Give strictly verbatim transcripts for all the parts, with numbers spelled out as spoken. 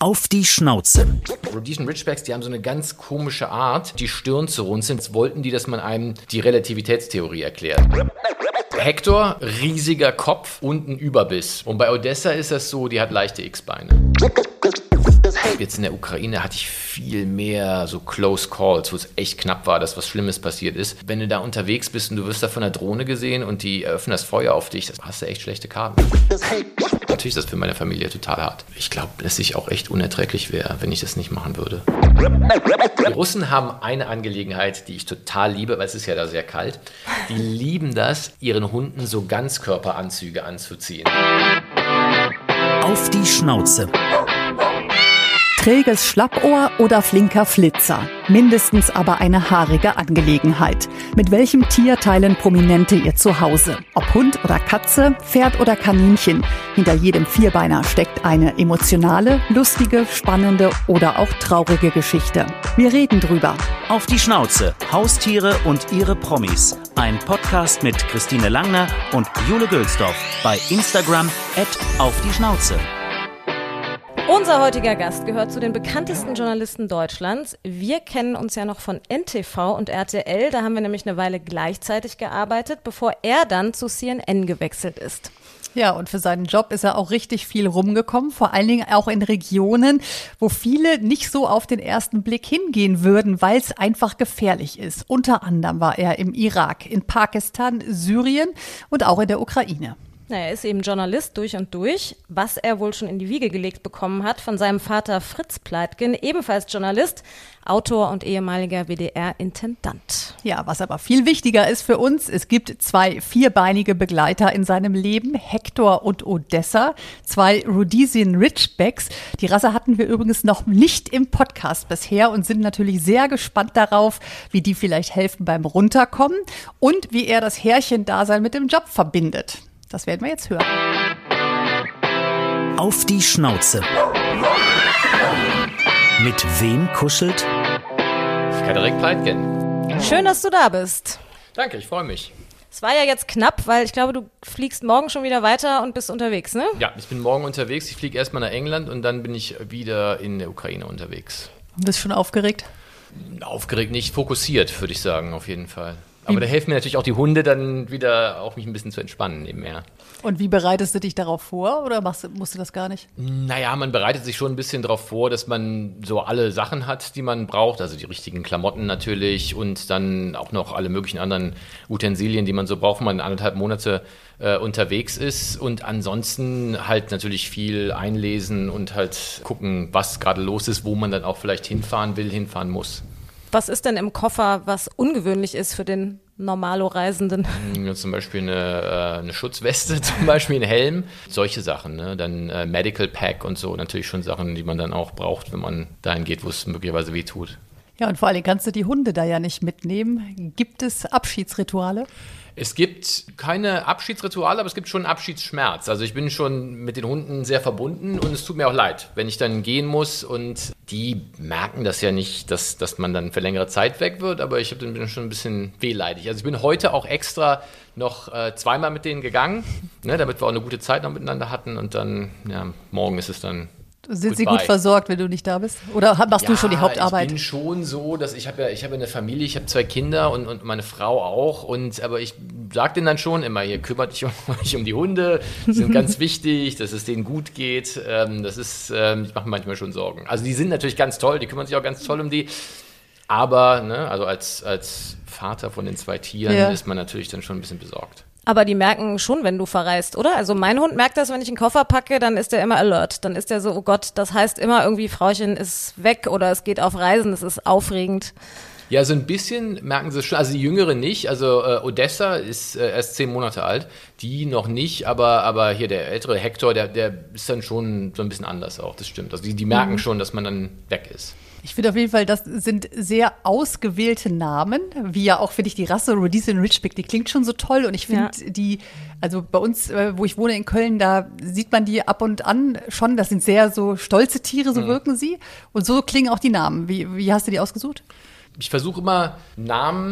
Auf die Schnauze. Rhodesian Ridgebacks, die haben so eine ganz komische Art, die Stirn zu runzeln. Jetzt wollten die, dass man einem die Relativitätstheorie erklärt. Hector, riesiger Kopf und ein Überbiss. Und bei Odessa ist das so, die hat leichte X-Beine. Jetzt in der Ukraine hatte ich viel mehr so Close Calls, wo es echt knapp war, dass was Schlimmes passiert ist. Wenn du da unterwegs bist und du wirst da von einer Drohne gesehen und die eröffnen das Feuer auf dich, das hast du echt schlechte Karten. Natürlich ist das für meine Familie total hart. Ich glaube, dass ich auch echt unerträglich wäre, wenn ich das nicht machen würde. Die Russen haben eine Angelegenheit, die ich total liebe, weil es ist ja da sehr kalt. Die lieben das, ihren Hunden so Ganzkörperanzüge anzuziehen. Auf die Schnauze. Träges Schlappohr oder flinker Flitzer. Mindestens aber eine haarige Angelegenheit. Mit welchem Tier teilen Prominente ihr Zuhause? Ob Hund oder Katze, Pferd oder Kaninchen. Hinter jedem Vierbeiner steckt eine emotionale, lustige, spannende oder auch traurige Geschichte. Wir reden drüber. Auf die Schnauze. Haustiere und ihre Promis. Ein Podcast mit Christine Langner und Jule Gülsdorf. Bei Instagram at auf die Schnauze. Unser heutiger Gast gehört zu den bekanntesten Journalisten Deutschlands. Wir kennen uns ja noch von N T V und R T L. Da haben wir nämlich eine Weile gleichzeitig gearbeitet, bevor er dann zu C N N gewechselt ist. Ja, und für seinen Job ist er auch richtig viel rumgekommen, vor allen Dingen auch in Regionen, wo viele nicht so auf den ersten Blick hingehen würden, weil es einfach gefährlich ist. Unter anderem war er im Irak, in Pakistan, Syrien und auch in der Ukraine. Er ist eben Journalist durch und durch, was er wohl schon in die Wiege gelegt bekommen hat von seinem Vater Fritz Pleitgen, ebenfalls Journalist, Autor und ehemaliger W D R-Intendant. Ja, was aber viel wichtiger ist für uns, es gibt zwei vierbeinige Begleiter in seinem Leben, Hector und Odessa, zwei Rhodesian Ridgebacks. Die Rasse hatten wir übrigens noch nicht im Podcast bisher und sind natürlich sehr gespannt darauf, wie die vielleicht helfen beim Runterkommen und wie er das Härchen-Dasein mit dem Job verbindet. Das werden wir jetzt hören. Auf die Schnauze. Mit wem kuschelt? Frederik Pleitgen. Schön, dass du da bist. Danke, ich freue mich. Es war ja jetzt knapp, weil ich glaube, du fliegst morgen schon wieder weiter und bist unterwegs, ne? Ja, ich bin morgen unterwegs. Ich fliege erstmal nach England und dann bin ich wieder in der Ukraine unterwegs. Bist du schon aufgeregt? Aufgeregt nicht, fokussiert, würde ich sagen, auf jeden Fall. Aber da helfen mir natürlich auch die Hunde, dann wieder auch mich ein bisschen zu entspannen nebenher. Und wie bereitest du dich darauf vor oder machst, musst du das gar nicht? Naja, man bereitet sich schon ein bisschen darauf vor, dass man so alle Sachen hat, die man braucht. Also die richtigen Klamotten natürlich und dann auch noch alle möglichen anderen Utensilien, die man so braucht, wenn man anderthalb Monate äh, unterwegs ist. Und ansonsten halt natürlich viel einlesen und halt gucken, was gerade los ist, wo man dann auch vielleicht hinfahren will, hinfahren muss. Was ist denn im Koffer, was ungewöhnlich ist für den Normalo-Reisenden? Ja, zum Beispiel eine, äh, eine Schutzweste, zum Beispiel ein Helm, solche Sachen. Ne? Dann äh, Medical Pack und so, natürlich schon Sachen, die man dann auch braucht, wenn man dahin geht, wo es möglicherweise weh tut. Ja, und vor allem kannst du die Hunde da ja nicht mitnehmen. Gibt es Abschiedsrituale? Es gibt keine Abschiedsrituale, aber es gibt schon Abschiedsschmerz. Also ich bin schon mit den Hunden sehr verbunden und es tut mir auch leid, wenn ich dann gehen muss. Und die merken das ja nicht, dass, dass man dann für längere Zeit weg wird, aber ich bin schon ein bisschen wehleidig. Also ich bin heute auch extra noch äh, zweimal mit denen gegangen, ne, damit wir auch eine gute Zeit noch miteinander hatten. Und dann, ja, morgen ist es dann Sind sie Goodbye. gut versorgt, wenn du nicht da bist? Oder machst ja, du schon die Hauptarbeit? Ich bin schon so, dass ich habe ja, ich habe eine Familie, ich habe zwei Kinder und, und meine Frau auch. Und aber ich sage denen dann schon immer, ihr kümmert euch um, euch um die Hunde, die sind ganz wichtig, dass es denen gut geht. Ähm, das ist, ähm, ich mache mir manchmal schon Sorgen. Also die sind natürlich ganz toll, die kümmern sich auch ganz toll um die. Aber ne, also als, als Vater von den zwei Tieren ja. ist man natürlich dann schon ein bisschen besorgt. Aber die merken schon, wenn du verreist, oder? Also mein Hund merkt das, wenn ich einen Koffer packe, dann ist der immer alert. Dann ist der so, oh Gott, das heißt immer irgendwie, Frauchen ist weg oder es geht auf Reisen, das ist aufregend. Ja, so ein bisschen merken sie es schon. Also die Jüngere nicht. Also äh, Odessa ist äh, erst zehn Monate alt. Die noch nicht, aber, aber hier der ältere Hector, der, der ist dann schon so ein bisschen anders auch, das stimmt. Also die, die merken mhm. schon, dass man dann weg ist. Ich finde auf jeden Fall, das sind sehr ausgewählte Namen, wie ja auch, finde ich, die Rasse Rhodesian Ridgeback, die klingt schon so toll und ich finde ja. die, also bei uns, wo ich wohne in Köln, da sieht man die ab und an schon, das sind sehr so stolze Tiere, so mhm. wirken sie und so klingen auch die Namen. Wie, wie hast du die ausgesucht? Ich versuche immer Namen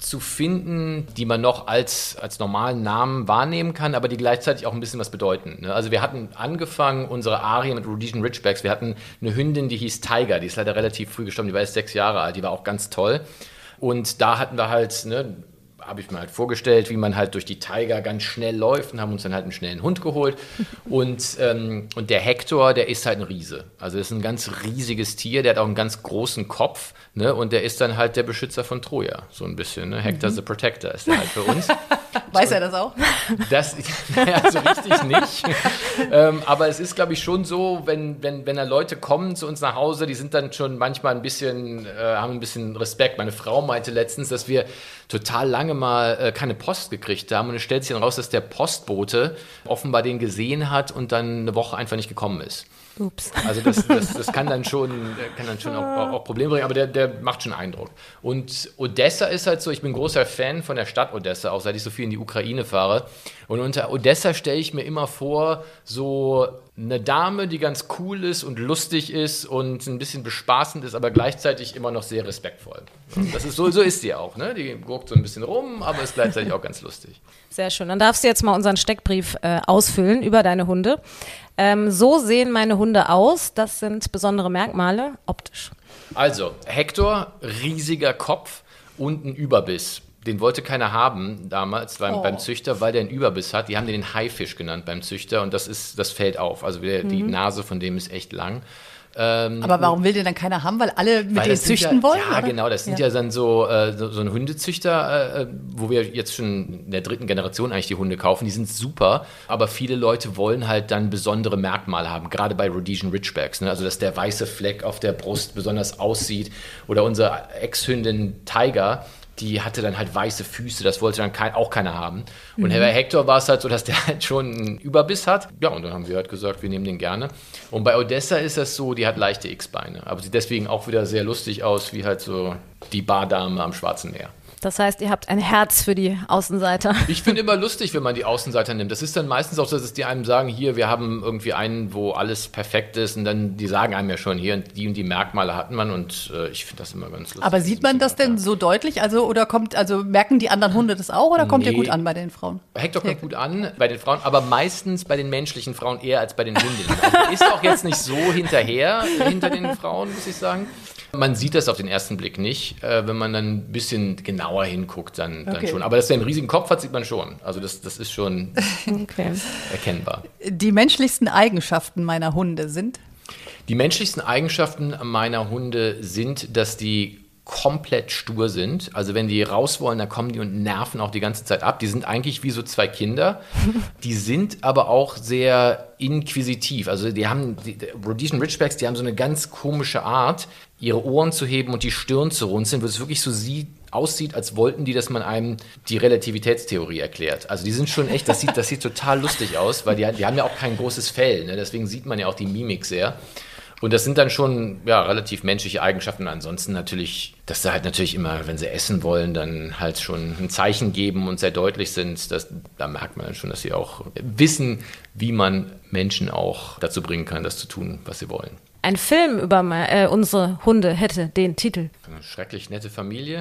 zu finden, die man noch als, als normalen Namen wahrnehmen kann, aber die gleichzeitig auch ein bisschen was bedeuten. Ne? Also wir hatten angefangen, unsere Arie mit Rhodesian Ridgebacks, wir hatten eine Hündin, die hieß Tiger, die ist leider relativ früh gestorben, die war erst sechs Jahre alt, die war auch ganz toll. Und da hatten wir halt, ne, habe ich mir halt vorgestellt, wie man halt durch die Tiger ganz schnell läuft und haben uns dann halt einen schnellen Hund geholt. Und, ähm, und der Hector, der ist halt ein Riese. Also das ist ein ganz riesiges Tier, der hat auch einen ganz großen Kopf, ne? Und der ist dann halt der Beschützer von Troja, so ein bisschen. Ne? Hector mhm. the Protector ist der halt für uns. Weiß er das auch? Das, ja, so richtig nicht. ähm, aber es ist, glaube ich, schon so, wenn, wenn, wenn da Leute kommen zu uns nach Hause, die sind dann schon manchmal ein bisschen, äh, haben ein bisschen Respekt. Meine Frau meinte letztens, dass wir total lange mal äh, keine Post gekriegt haben. Und es stellt sich dann raus, dass der Postbote offenbar den gesehen hat und dann eine Woche einfach nicht gekommen ist. Ups. Also das, das, das kann dann schon, kann dann schon auch, auch, auch Probleme bringen, aber der, der macht schon Eindruck. Und Odessa ist halt so, ich bin großer Fan von der Stadt Odessa, auch seit ich so viel in die Ukraine fahre. Und unter Odessa stelle ich mir immer vor, so eine Dame, die ganz cool ist und lustig ist und ein bisschen bespaßend ist, aber gleichzeitig immer noch sehr respektvoll. Und das ist so, so ist sie auch, ne? Die guckt so ein bisschen rum, aber ist gleichzeitig auch ganz lustig. Sehr schön. Dann darfst du jetzt mal unseren Steckbrief äh, ausfüllen über deine Hunde. Ähm, so sehen meine Hunde aus. Das sind besondere Merkmale, optisch. Also, Hector, riesiger Kopf und ein Überbiss. Den wollte keiner haben damals beim, oh. beim Züchter, weil der einen Überbiss hat. Die haben den Haifisch genannt beim Züchter und das ist, das fällt auf. Also der, mhm. die Nase von dem ist echt lang. Ähm, Aber warum will den dann keiner haben? Weil alle mit denen züchten ja, wollen? Ja, oder? genau. Das sind ja, ja dann so, äh, so, so ein Hundezüchter, äh, wo wir jetzt schon in der dritten Generation eigentlich die Hunde kaufen. Die sind super, aber viele Leute wollen halt dann besondere Merkmale haben, gerade bei Rhodesian Ridgebacks. Ne? Also, dass der weiße Fleck auf der Brust besonders aussieht. Oder unsere Ex-Hündin Tiger, die hatte dann halt weiße Füße, das wollte dann kein, auch keiner haben. Und mhm. bei Hector war es halt so, dass der halt schon einen Überbiss hat. Ja, und dann haben wir halt gesagt, wir nehmen den gerne. Und bei Odessa ist das so, die hat leichte X-Beine. Aber sieht deswegen auch wieder sehr lustig aus, wie halt so die Bardame am Schwarzen Meer. Das heißt, ihr habt ein Herz für die Außenseiter. Ich finde immer lustig, wenn man die Außenseiter nimmt. Das ist dann meistens auch so, dass die einem sagen, hier, wir haben irgendwie einen, wo alles perfekt ist. Und dann, die sagen einem ja schon, hier, die und die Merkmale hat man. Und äh, ich finde das immer ganz lustig. Aber sieht man das denn so deutlich? Also, oder kommt, also merken die anderen Hunde das auch? Oder kommt nee. der gut an bei den Frauen? Hector kommt gut an bei den Frauen, aber meistens bei den menschlichen Frauen eher als bei den Hündinnen. Also ist auch jetzt nicht so hinterher, hinter den Frauen, muss ich sagen. Man sieht das auf den ersten Blick nicht. Äh, wenn man dann ein bisschen genauer hinguckt, dann, dann okay. schon. Aber dass der einen riesigen Kopf hat, sieht man schon. Also das, das ist schon okay. erkennbar. Die menschlichsten Eigenschaften meiner Hunde sind? Die menschlichsten Eigenschaften meiner Hunde sind, dass die komplett stur sind. Also wenn die raus wollen, dann kommen die und nerven auch die ganze Zeit ab. Die sind eigentlich wie so zwei Kinder. Die sind aber auch sehr inquisitiv. Also die haben, die Rhodesian Ridgebacks, die haben so eine ganz komische Art, ihre Ohren zu heben und die Stirn zu runzeln, wo es wirklich so sieht, aussieht, als wollten die, dass man einem die Relativitätstheorie erklärt. Also die sind schon echt, das sieht, das sieht total lustig aus, weil die, die haben ja auch kein großes Fell, ne? Deswegen sieht man ja auch die Mimik sehr. Und das sind dann schon ja, relativ menschliche Eigenschaften. Ansonsten natürlich, dass sie halt natürlich immer, wenn sie essen wollen, dann halt schon ein Zeichen geben und sehr deutlich sind. Das, da merkt man dann schon, dass sie auch wissen, wie man Menschen auch dazu bringen kann, das zu tun, was sie wollen. Ein Film über äh, unsere Hunde hätte den Titel. Eine schrecklich nette Familie.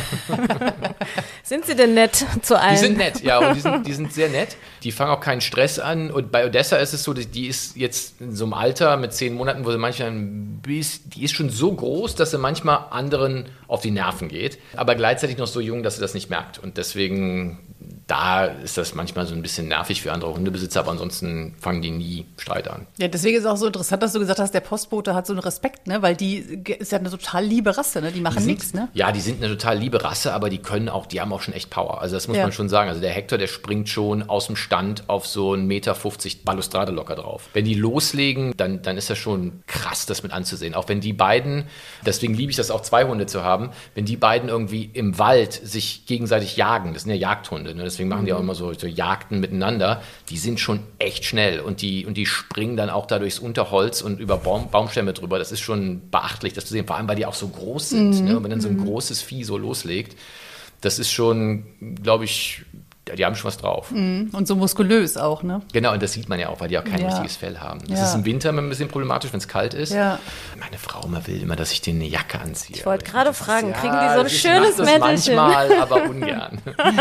Sind sie denn nett zu allen? Die sind nett, ja, und die sind, die sind sehr nett. Die fangen auch keinen Stress an. Und bei Odessa ist es so, die ist jetzt in so einem Alter mit zehn Monaten, wo sie manchmal ein bisschen, die ist schon so groß, dass sie manchmal anderen auf die Nerven geht, aber gleichzeitig noch so jung, dass sie das nicht merkt. Und deswegen, da ist das manchmal so ein bisschen nervig für andere Hundebesitzer, aber ansonsten fangen die nie Streit an. Ja, deswegen ist es auch so interessant, dass du gesagt hast, der Postbote hat so einen Respekt, ne? Weil die ist ja eine total liebe Rasse, ne? Die machen nichts, ne? Ja, die sind eine total liebe Rasse, aber die können auch, die haben auch schon echt Power. Also das muss ja. man schon sagen. Also der Hector, der springt schon aus dem Stand auf so einen Meter fünfzig Balustrade locker drauf. Wenn die loslegen, dann, dann ist das schon krass, das mit anzusehen. Auch wenn die beiden, deswegen liebe ich das auch, zwei Hunde zu haben, wenn die beiden irgendwie im Wald sich gegenseitig jagen, das sind ja Jagdhunde, ne? Deswegen machen die auch immer so, so Jagden miteinander, die sind schon echt schnell und die, und die springen dann auch da durchs Unterholz und über Baum, Baumstämme drüber. Das ist schon beachtlich, das zu sehen, vor allem, weil die auch so groß sind. Mhm. Ne? Und wenn dann so ein großes Vieh so loslegt, das ist schon, glaube ich, die haben schon was drauf. Und so muskulös auch, ne? Genau, und das sieht man ja auch, weil die auch kein Ja. richtiges Fell haben. Das Ja. ist im Winter immer ein bisschen problematisch, wenn es kalt ist. Ja. Meine Frau immer will immer, dass ich denen eine Jacke anziehe. Ich wollte gerade Das ist- fragen, ja, kriegen die so ein ich schönes mach das Mäntelchen? manchmal, aber ungern.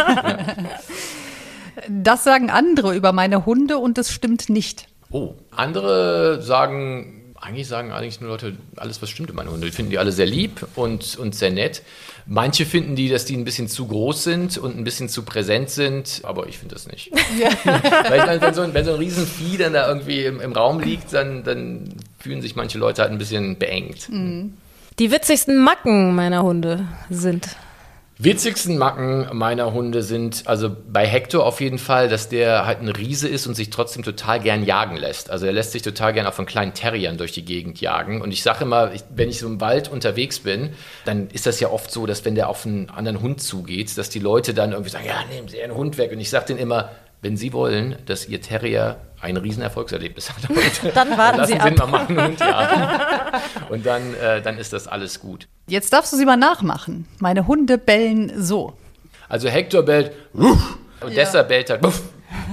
Das sagen andere über meine Hunde und das stimmt nicht. Oh, andere sagen, eigentlich sagen eigentlich nur Leute, alles was stimmt in meinen Hunden. Die finden die alle sehr lieb und, und sehr nett. Manche finden die, dass die ein bisschen zu groß sind und ein bisschen zu präsent sind, aber ich finde das nicht. Weil ich meine, wenn so ein, wenn so ein Riesenvieh dann da irgendwie im, im Raum liegt, dann, dann fühlen sich manche Leute halt ein bisschen beengt. Die witzigsten Macken meiner Hunde sind. Witzigsten Macken meiner Hunde sind, also bei Hector auf jeden Fall, dass der halt ein Riese ist und sich trotzdem total gern jagen lässt. Also er lässt sich total gern auch von kleinen Terriern durch die Gegend jagen. Und ich sage immer, ich, wenn ich so im Wald unterwegs bin, dann ist das ja oft so, dass wenn der auf einen anderen Hund zugeht, dass die Leute dann irgendwie sagen, ja, nehmen Sie Ihren Hund weg. Und ich sage denen immer, wenn Sie wollen, dass Ihr Terrier ein Riesenerfolgserlebnis hat heute, Dann warten lassen Sie Sie ab. ihn mal machen und jagen. Und dann, äh, dann ist das alles gut. Jetzt darfst du sie mal nachmachen. Meine Hunde bellen so. Also Hector bellt, wuff, Odessa bellt halt, wuff.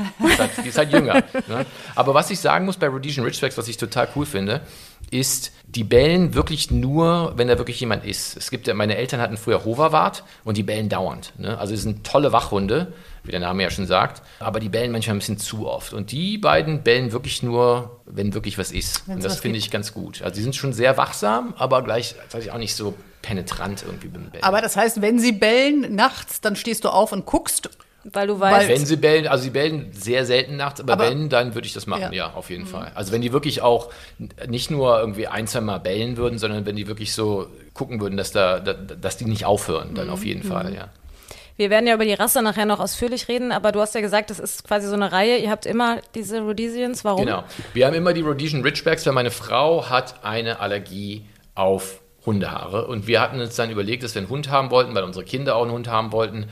Die ist halt jünger. Ne? Aber was ich sagen muss bei Rhodesian Ridgebacks, was ich total cool finde, ist, die bellen wirklich nur, wenn da wirklich jemand ist. Es gibt ja, meine Eltern hatten früher Hoverwart und die bellen dauernd. Ne? Also das sind tolle Wachhunde, wie der Name ja schon sagt, aber die bellen manchmal ein bisschen zu oft. Und die beiden bellen wirklich nur, wenn wirklich was ist. Wenn's und das was finde gibt. ich ganz gut. Also die sind schon sehr wachsam, aber gleichzeitig auch nicht so penetrant irgendwie beim Bellen. Aber das heißt, wenn sie bellen nachts, dann stehst du auf und guckst. Weil du weißt, Wenn sie bellen, also sie bellen sehr selten nachts, aber, Aber- wenn, dann würde ich das machen, Ja. ja, auf jeden Fall. Also wenn die wirklich auch nicht nur irgendwie ein, zwei Mal bellen würden, sondern wenn die wirklich so gucken würden, dass da, da dass die nicht aufhören, dann auf jeden Fall, ja. wir werden ja über die Rasse nachher noch ausführlich reden, aber du hast ja gesagt, das ist quasi so eine Reihe. Ihr habt immer diese Rhodesians. Warum? Genau. Wir haben immer die Rhodesian Ridgebacks, weil meine Frau hat eine Allergie auf Hundehaare und wir hatten uns dann überlegt, dass wir einen Hund haben wollten, weil unsere Kinder auch einen Hund haben wollten.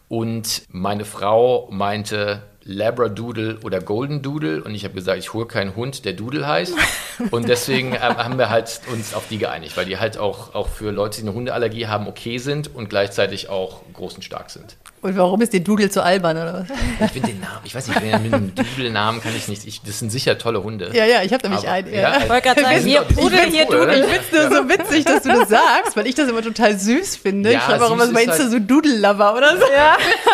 Und meine Frau meinte Labradoodle oder Golden Doodle und ich habe gesagt, ich hole keinen Hund, der Doodle heißt. Und deswegen äh, haben wir halt uns auf die geeinigt, weil die halt auch, auch für Leute, die eine Hundeallergie haben, okay sind und gleichzeitig auch groß und stark sind. Und warum ist dir Doodle zu albern, oder was? Ich finde den Namen, ich weiß nicht, mit einem Doodle-Namen kann ich nicht, ich, das sind sicher tolle Hunde. Ja, ja, ich habe nämlich Aber- einen. ja, Ich wollte gerade sagen, die sind hier doch- die sind Pudel, doch hier cool, oder? Dudel. Ich finde es nur so witzig, dass du das sagst, weil ich das immer total süß finde. Ja, ich schreibe auch süß immer bei ist Insta halt- so Doodle-Lover oder so. Ja.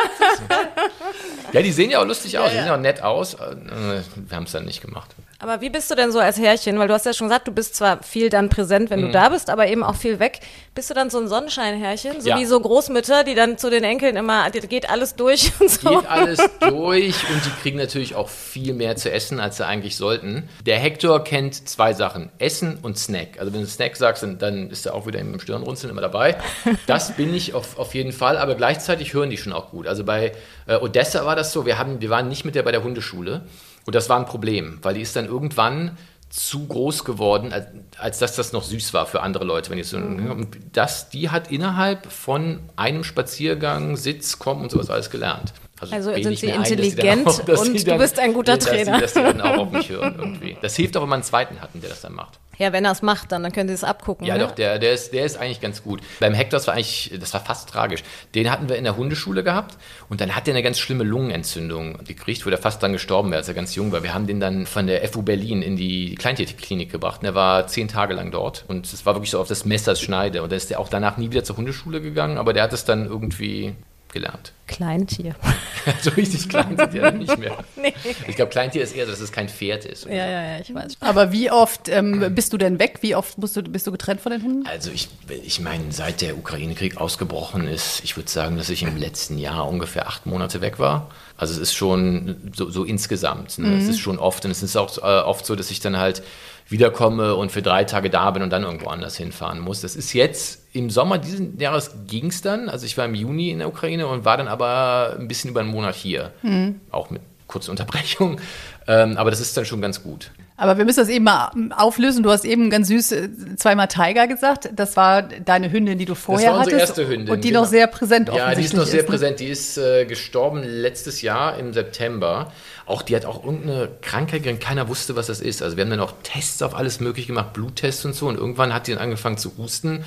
Ja, die sehen ja auch lustig aus, Ja, die ja. sehen auch nett aus. Äh, Wir haben es dann nicht gemacht. Aber wie bist du denn so als Herrchen? Weil du hast ja schon gesagt, du bist zwar viel dann präsent, Mhm. wenn du da bist, aber eben auch viel weg. Bist du dann so ein Sonnenscheinherrchen? So Ja. wie so Großmütter, die dann zu den Enkeln immer, dir geht alles durch und so. Geht alles durch und die kriegen natürlich auch viel mehr zu essen, als sie eigentlich sollten. Der Hector kennt zwei Sachen, Essen und Snack. Also wenn du Snack sagst, dann, dann ist er auch wieder im Stirnrunzeln immer dabei. Das bin ich auf, auf jeden Fall, aber gleichzeitig hören die schon auch gut. Also bei äh, Odessa war das so, wir, haben, wir waren nicht mit der bei der Hundeschule und das war ein Problem, weil die ist dann irgendwann zu groß geworden, als, als dass das noch süß war für andere Leute. Wenn ich so, und das, die hat innerhalb von einem Spaziergang, Sitz, Kommen und sowas alles gelernt. Also bilde sind ich sie mir dass intelligent dann auch- dass und sie du bist ein guter dass sie- Trainer. Dass sie dann auch auf mich hören irgendwie. Das hilft auch, wenn man einen zweiten hatten, der das dann macht. Ja, wenn er es macht, dann, dann können sie es abgucken. Ja, ne? doch, der, der, ist, der ist eigentlich ganz gut. Beim Hector, das war eigentlich, das war fast tragisch. Den hatten wir in der Hundeschule gehabt und dann hat er eine ganz schlimme Lungenentzündung gekriegt, wo der fast dann gestorben wäre, als er ganz jung war. Wir haben den dann von der F U Berlin in die Kleintierklinik gebracht und er war zehn Tage lang dort und es war wirklich so auf das Messers Schneide und da ist der auch danach nie wieder zur Hundeschule gegangen, aber der hat es dann irgendwie gelernt. Kleintier. So richtig klein sind die ja nicht mehr. Nee. Ich glaube, Kleintier ist eher, dass es kein Pferd ist. Ja, ja, ja, ich weiß. Aber wie oft ähm, bist du denn weg? Wie oft musst du, bist du getrennt von den Hunden? Also ich, ich meine, seit der Ukraine-Krieg ausgebrochen ist, ich würde sagen, dass ich im letzten Jahr ungefähr acht Monate weg war. Also es ist schon so, so insgesamt. Ne? Mhm. Es ist schon oft und es ist auch äh, oft so, dass ich dann halt wiederkomme und für drei Tage da bin und dann irgendwo anders hinfahren muss. Das ist jetzt im Sommer diesen Jahres ging es dann. Also ich war im Juni in der Ukraine und war dann aber ein bisschen über einen Monat hier. Mhm. Auch mit kurzer Unterbrechung. Ähm, aber das ist dann schon ganz gut. Aber wir müssen das eben mal auflösen. Du hast eben ganz süß äh, zweimal Tiger gesagt. Das war deine Hündin, die du vorher Das war unsere hattest. erste Hündin. Und die genau. noch sehr präsent Ja, die ist noch offensichtlich sehr ne? präsent. Die ist äh, gestorben letztes Jahr im September. Auch die hat auch irgendeine Krankheit gehabt. Keiner wusste, was das ist. Also wir haben dann auch Tests auf alles Mögliche gemacht, Bluttests und so. Und irgendwann hat die dann angefangen zu husten.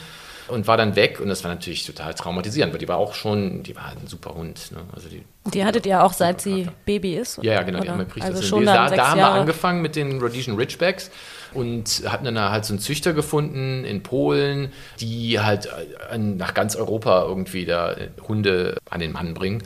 und war dann weg. Und das war natürlich total traumatisierend, weil die war auch schon, die war halt ein super Hund. Ne? Also die, die hattet ihr auch, seit sie Baby ist? Ja, ja, genau. Oder? Die also das schon da, dann sechs da haben Jahre. wir angefangen mit den Rhodesian Ridgebacks. Und hatten dann halt so einen Züchter gefunden in Polen, die halt nach ganz Europa irgendwie da Hunde an den Mann bringen.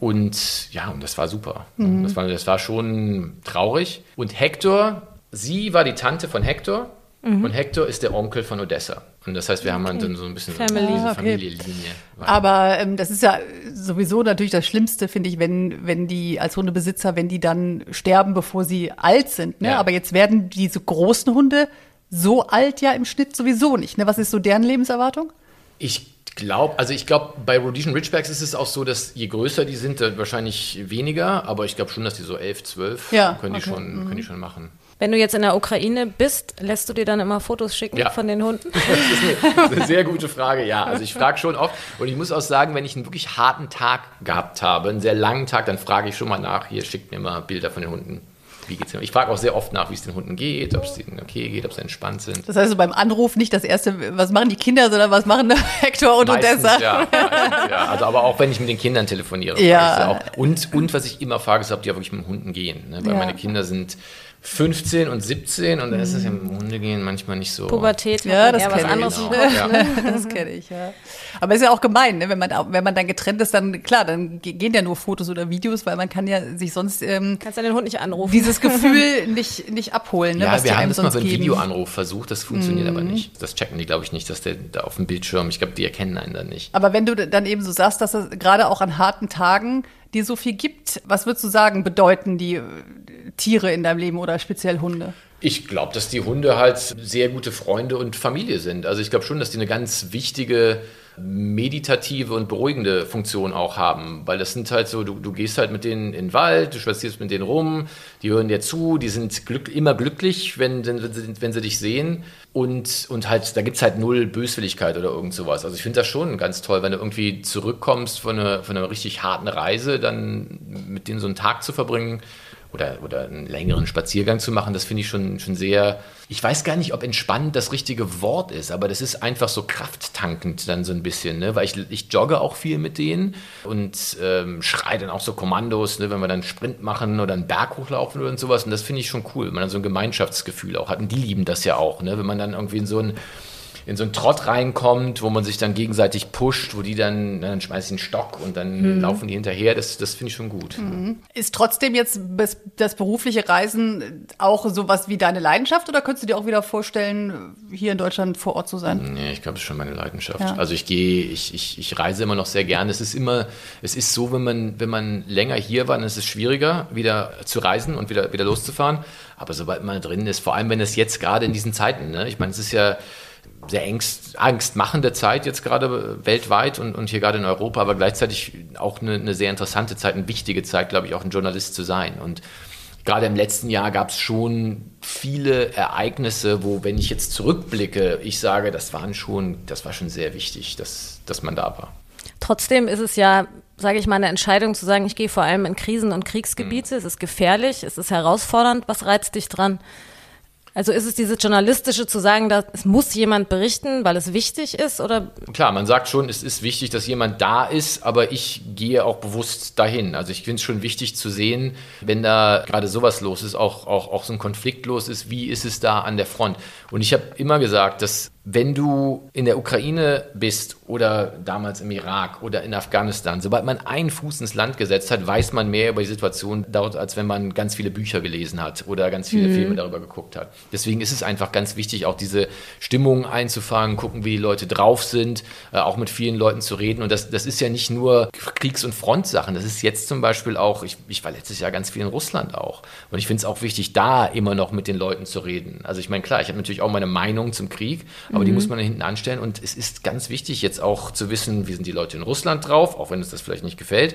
Und ja, und das war super. Mhm. Das war, das war schon traurig. Und Hector, sie war die Tante von Hector. Mhm. Und Hector ist der Onkel von Odessa. Und das heißt, wir haben okay. dann so ein bisschen Family. so diese Ah, okay. Familienlinie. Aber ähm, das ist ja sowieso natürlich das Schlimmste, finde ich, wenn, wenn die als Hundebesitzer, wenn die dann sterben, bevor sie alt sind. Ne? Ja. Aber jetzt werden diese großen Hunde so alt ja im Schnitt sowieso nicht. Ne? Was ist so deren Lebenserwartung? Ich glaube, also ich glaube, bei Rhodesian Ridgebacks ist es auch so, dass je größer die sind, dann wahrscheinlich weniger. Aber ich glaube schon, dass die so elf, zwölf ja, können, die okay. schon, mhm. können die schon machen. Wenn du jetzt in der Ukraine bist, lässt du dir dann immer Fotos schicken ja. von den Hunden? Das ist eine, eine sehr gute Frage, ja. Also ich frage schon oft und ich muss auch sagen, wenn ich einen wirklich harten Tag gehabt habe, einen sehr langen Tag, dann frage ich schon mal nach, hier schickt mir mal Bilder von den Hunden. Wie geht's denn? Ich frage auch sehr oft nach, wie es den Hunden geht, ob es denen okay geht, ob sie entspannt sind. Das heißt, so beim Anruf nicht das Erste, was machen die Kinder, sondern was machen Hector und Meistens, Odessa? Ja, meistens, ja. Also aber auch wenn ich mit den Kindern telefoniere. Ja. Ja auch. Und, und was ich immer frage, ist, ob die auch wirklich mit den Hunden gehen. Ne? Weil Ja. meine Kinder sind fünfzehn und siebzehn und da ist es ja mit dem Hundegehen manchmal nicht so. Pubertät, Ja, das eher was kenn ich. anderes Genau. im Kopf, Ja. ne? Das kenne ich, ja. Aber ist ja auch gemein, ne? wenn, man, wenn man dann getrennt ist, dann klar, dann ge- gehen ja nur Fotos oder Videos, weil man kann ja sich sonst ähm, Kannst du den Hund nicht anrufen. dieses Gefühl nicht, nicht abholen, ne? Ja, was die wir haben einem das mal sonst so einen geben. Videoanruf versucht, das funktioniert Mhm. aber nicht. Das checken die, glaube ich, nicht, dass der da auf dem Bildschirm, ich glaube, die erkennen einen dann nicht. Aber wenn du dann eben so sagst, dass es gerade auch an harten Tagen dir so viel gibt, was würdest du sagen, bedeuten die äh, Tiere in deinem Leben oder speziell Hunde? Ich glaube, dass die Hunde halt sehr gute Freunde und Familie sind. Also ich glaube schon, dass die eine ganz wichtige meditative und beruhigende Funktion auch haben, weil das sind halt so, du, du gehst halt mit denen in den Wald, du spazierst mit denen rum, die hören dir zu, die sind glück, immer glücklich, wenn, wenn, sie, wenn sie dich sehen und, und halt, da gibt es halt null Böswilligkeit oder irgend sowas. Also ich finde das schon ganz toll, wenn du irgendwie zurückkommst von einer, von einer richtig harten Reise, dann mit denen so einen Tag zu verbringen, Oder, oder einen längeren Spaziergang zu machen, das finde ich schon, schon sehr, ich weiß gar nicht, ob entspannend das richtige Wort ist, aber das ist einfach so krafttankend dann so ein bisschen, ne? Weil ich, ich jogge auch viel mit denen und ähm, schreie dann auch so Kommandos, ne? Wenn wir dann einen Sprint machen oder einen Berg hochlaufen oder sowas und das finde ich schon cool, wenn man dann so ein Gemeinschaftsgefühl auch hat und die lieben das ja auch, ne? Wenn man dann irgendwie in so ein in so einen Trott reinkommt, wo man sich dann gegenseitig pusht, wo die dann, dann schmeißt den Stock und dann mhm. laufen die hinterher, das, das finde ich schon gut. Mhm. Ist trotzdem jetzt das berufliche Reisen auch sowas wie deine Leidenschaft oder könntest du dir auch wieder vorstellen, hier in Deutschland vor Ort zu sein? Nee, ich glaube, das ist schon meine Leidenschaft. Ja. Also ich gehe, ich, ich, ich reise immer noch sehr gerne. Es ist immer, es ist so, wenn man, wenn man länger hier war, dann ist es schwieriger, wieder zu reisen und wieder, wieder loszufahren. Aber sobald man drin ist, vor allem wenn es jetzt gerade in diesen Zeiten, ne? Ich meine, es ist ja sehr angst, angstmachende Zeit jetzt gerade weltweit und, und hier gerade in Europa, aber gleichzeitig auch eine, eine sehr interessante Zeit, eine wichtige Zeit, glaube ich, auch ein Journalist zu sein. Und gerade im letzten Jahr gab es schon viele Ereignisse, wo, wenn ich jetzt zurückblicke, ich sage, das waren schon, das war schon sehr wichtig, dass, dass man da war. Trotzdem ist es ja, sage ich mal, eine Entscheidung zu sagen, ich gehe vor allem in Krisen- und Kriegsgebiete, mhm. es ist gefährlich, es ist herausfordernd. Was reizt dich dran? Also ist es dieses Journalistische zu sagen, dass es muss jemand berichten, weil es wichtig ist, oder? Klar, man sagt schon, es ist wichtig, dass jemand da ist, aber ich gehe auch bewusst dahin. Also ich finde es schon wichtig zu sehen, wenn da gerade sowas los ist, auch, auch, auch so ein Konflikt los ist, wie ist es da an der Front? Und ich habe immer gesagt, dass wenn du in der Ukraine bist oder damals im Irak oder in Afghanistan, sobald man einen Fuß ins Land gesetzt hat, weiß man mehr über die Situation dort, als wenn man ganz viele Bücher gelesen hat oder ganz viele mhm. Filme darüber geguckt hat. Deswegen ist es einfach ganz wichtig, auch diese Stimmung einzufangen, gucken, wie die Leute drauf sind, äh, auch mit vielen Leuten zu reden. Und das, das ist ja nicht nur Kriegs- und Frontsachen, das ist jetzt zum Beispiel auch, ich, ich war letztes Jahr ganz viel in Russland auch. Und ich finde es auch wichtig, da immer noch mit den Leuten zu reden. Also ich meine, klar, ich habe natürlich auch meine Meinung zum Krieg, aber mhm. die muss man da hinten anstellen. Und es ist ganz wichtig, jetzt auch zu wissen, wie sind die Leute in Russland drauf, auch wenn uns das vielleicht nicht gefällt.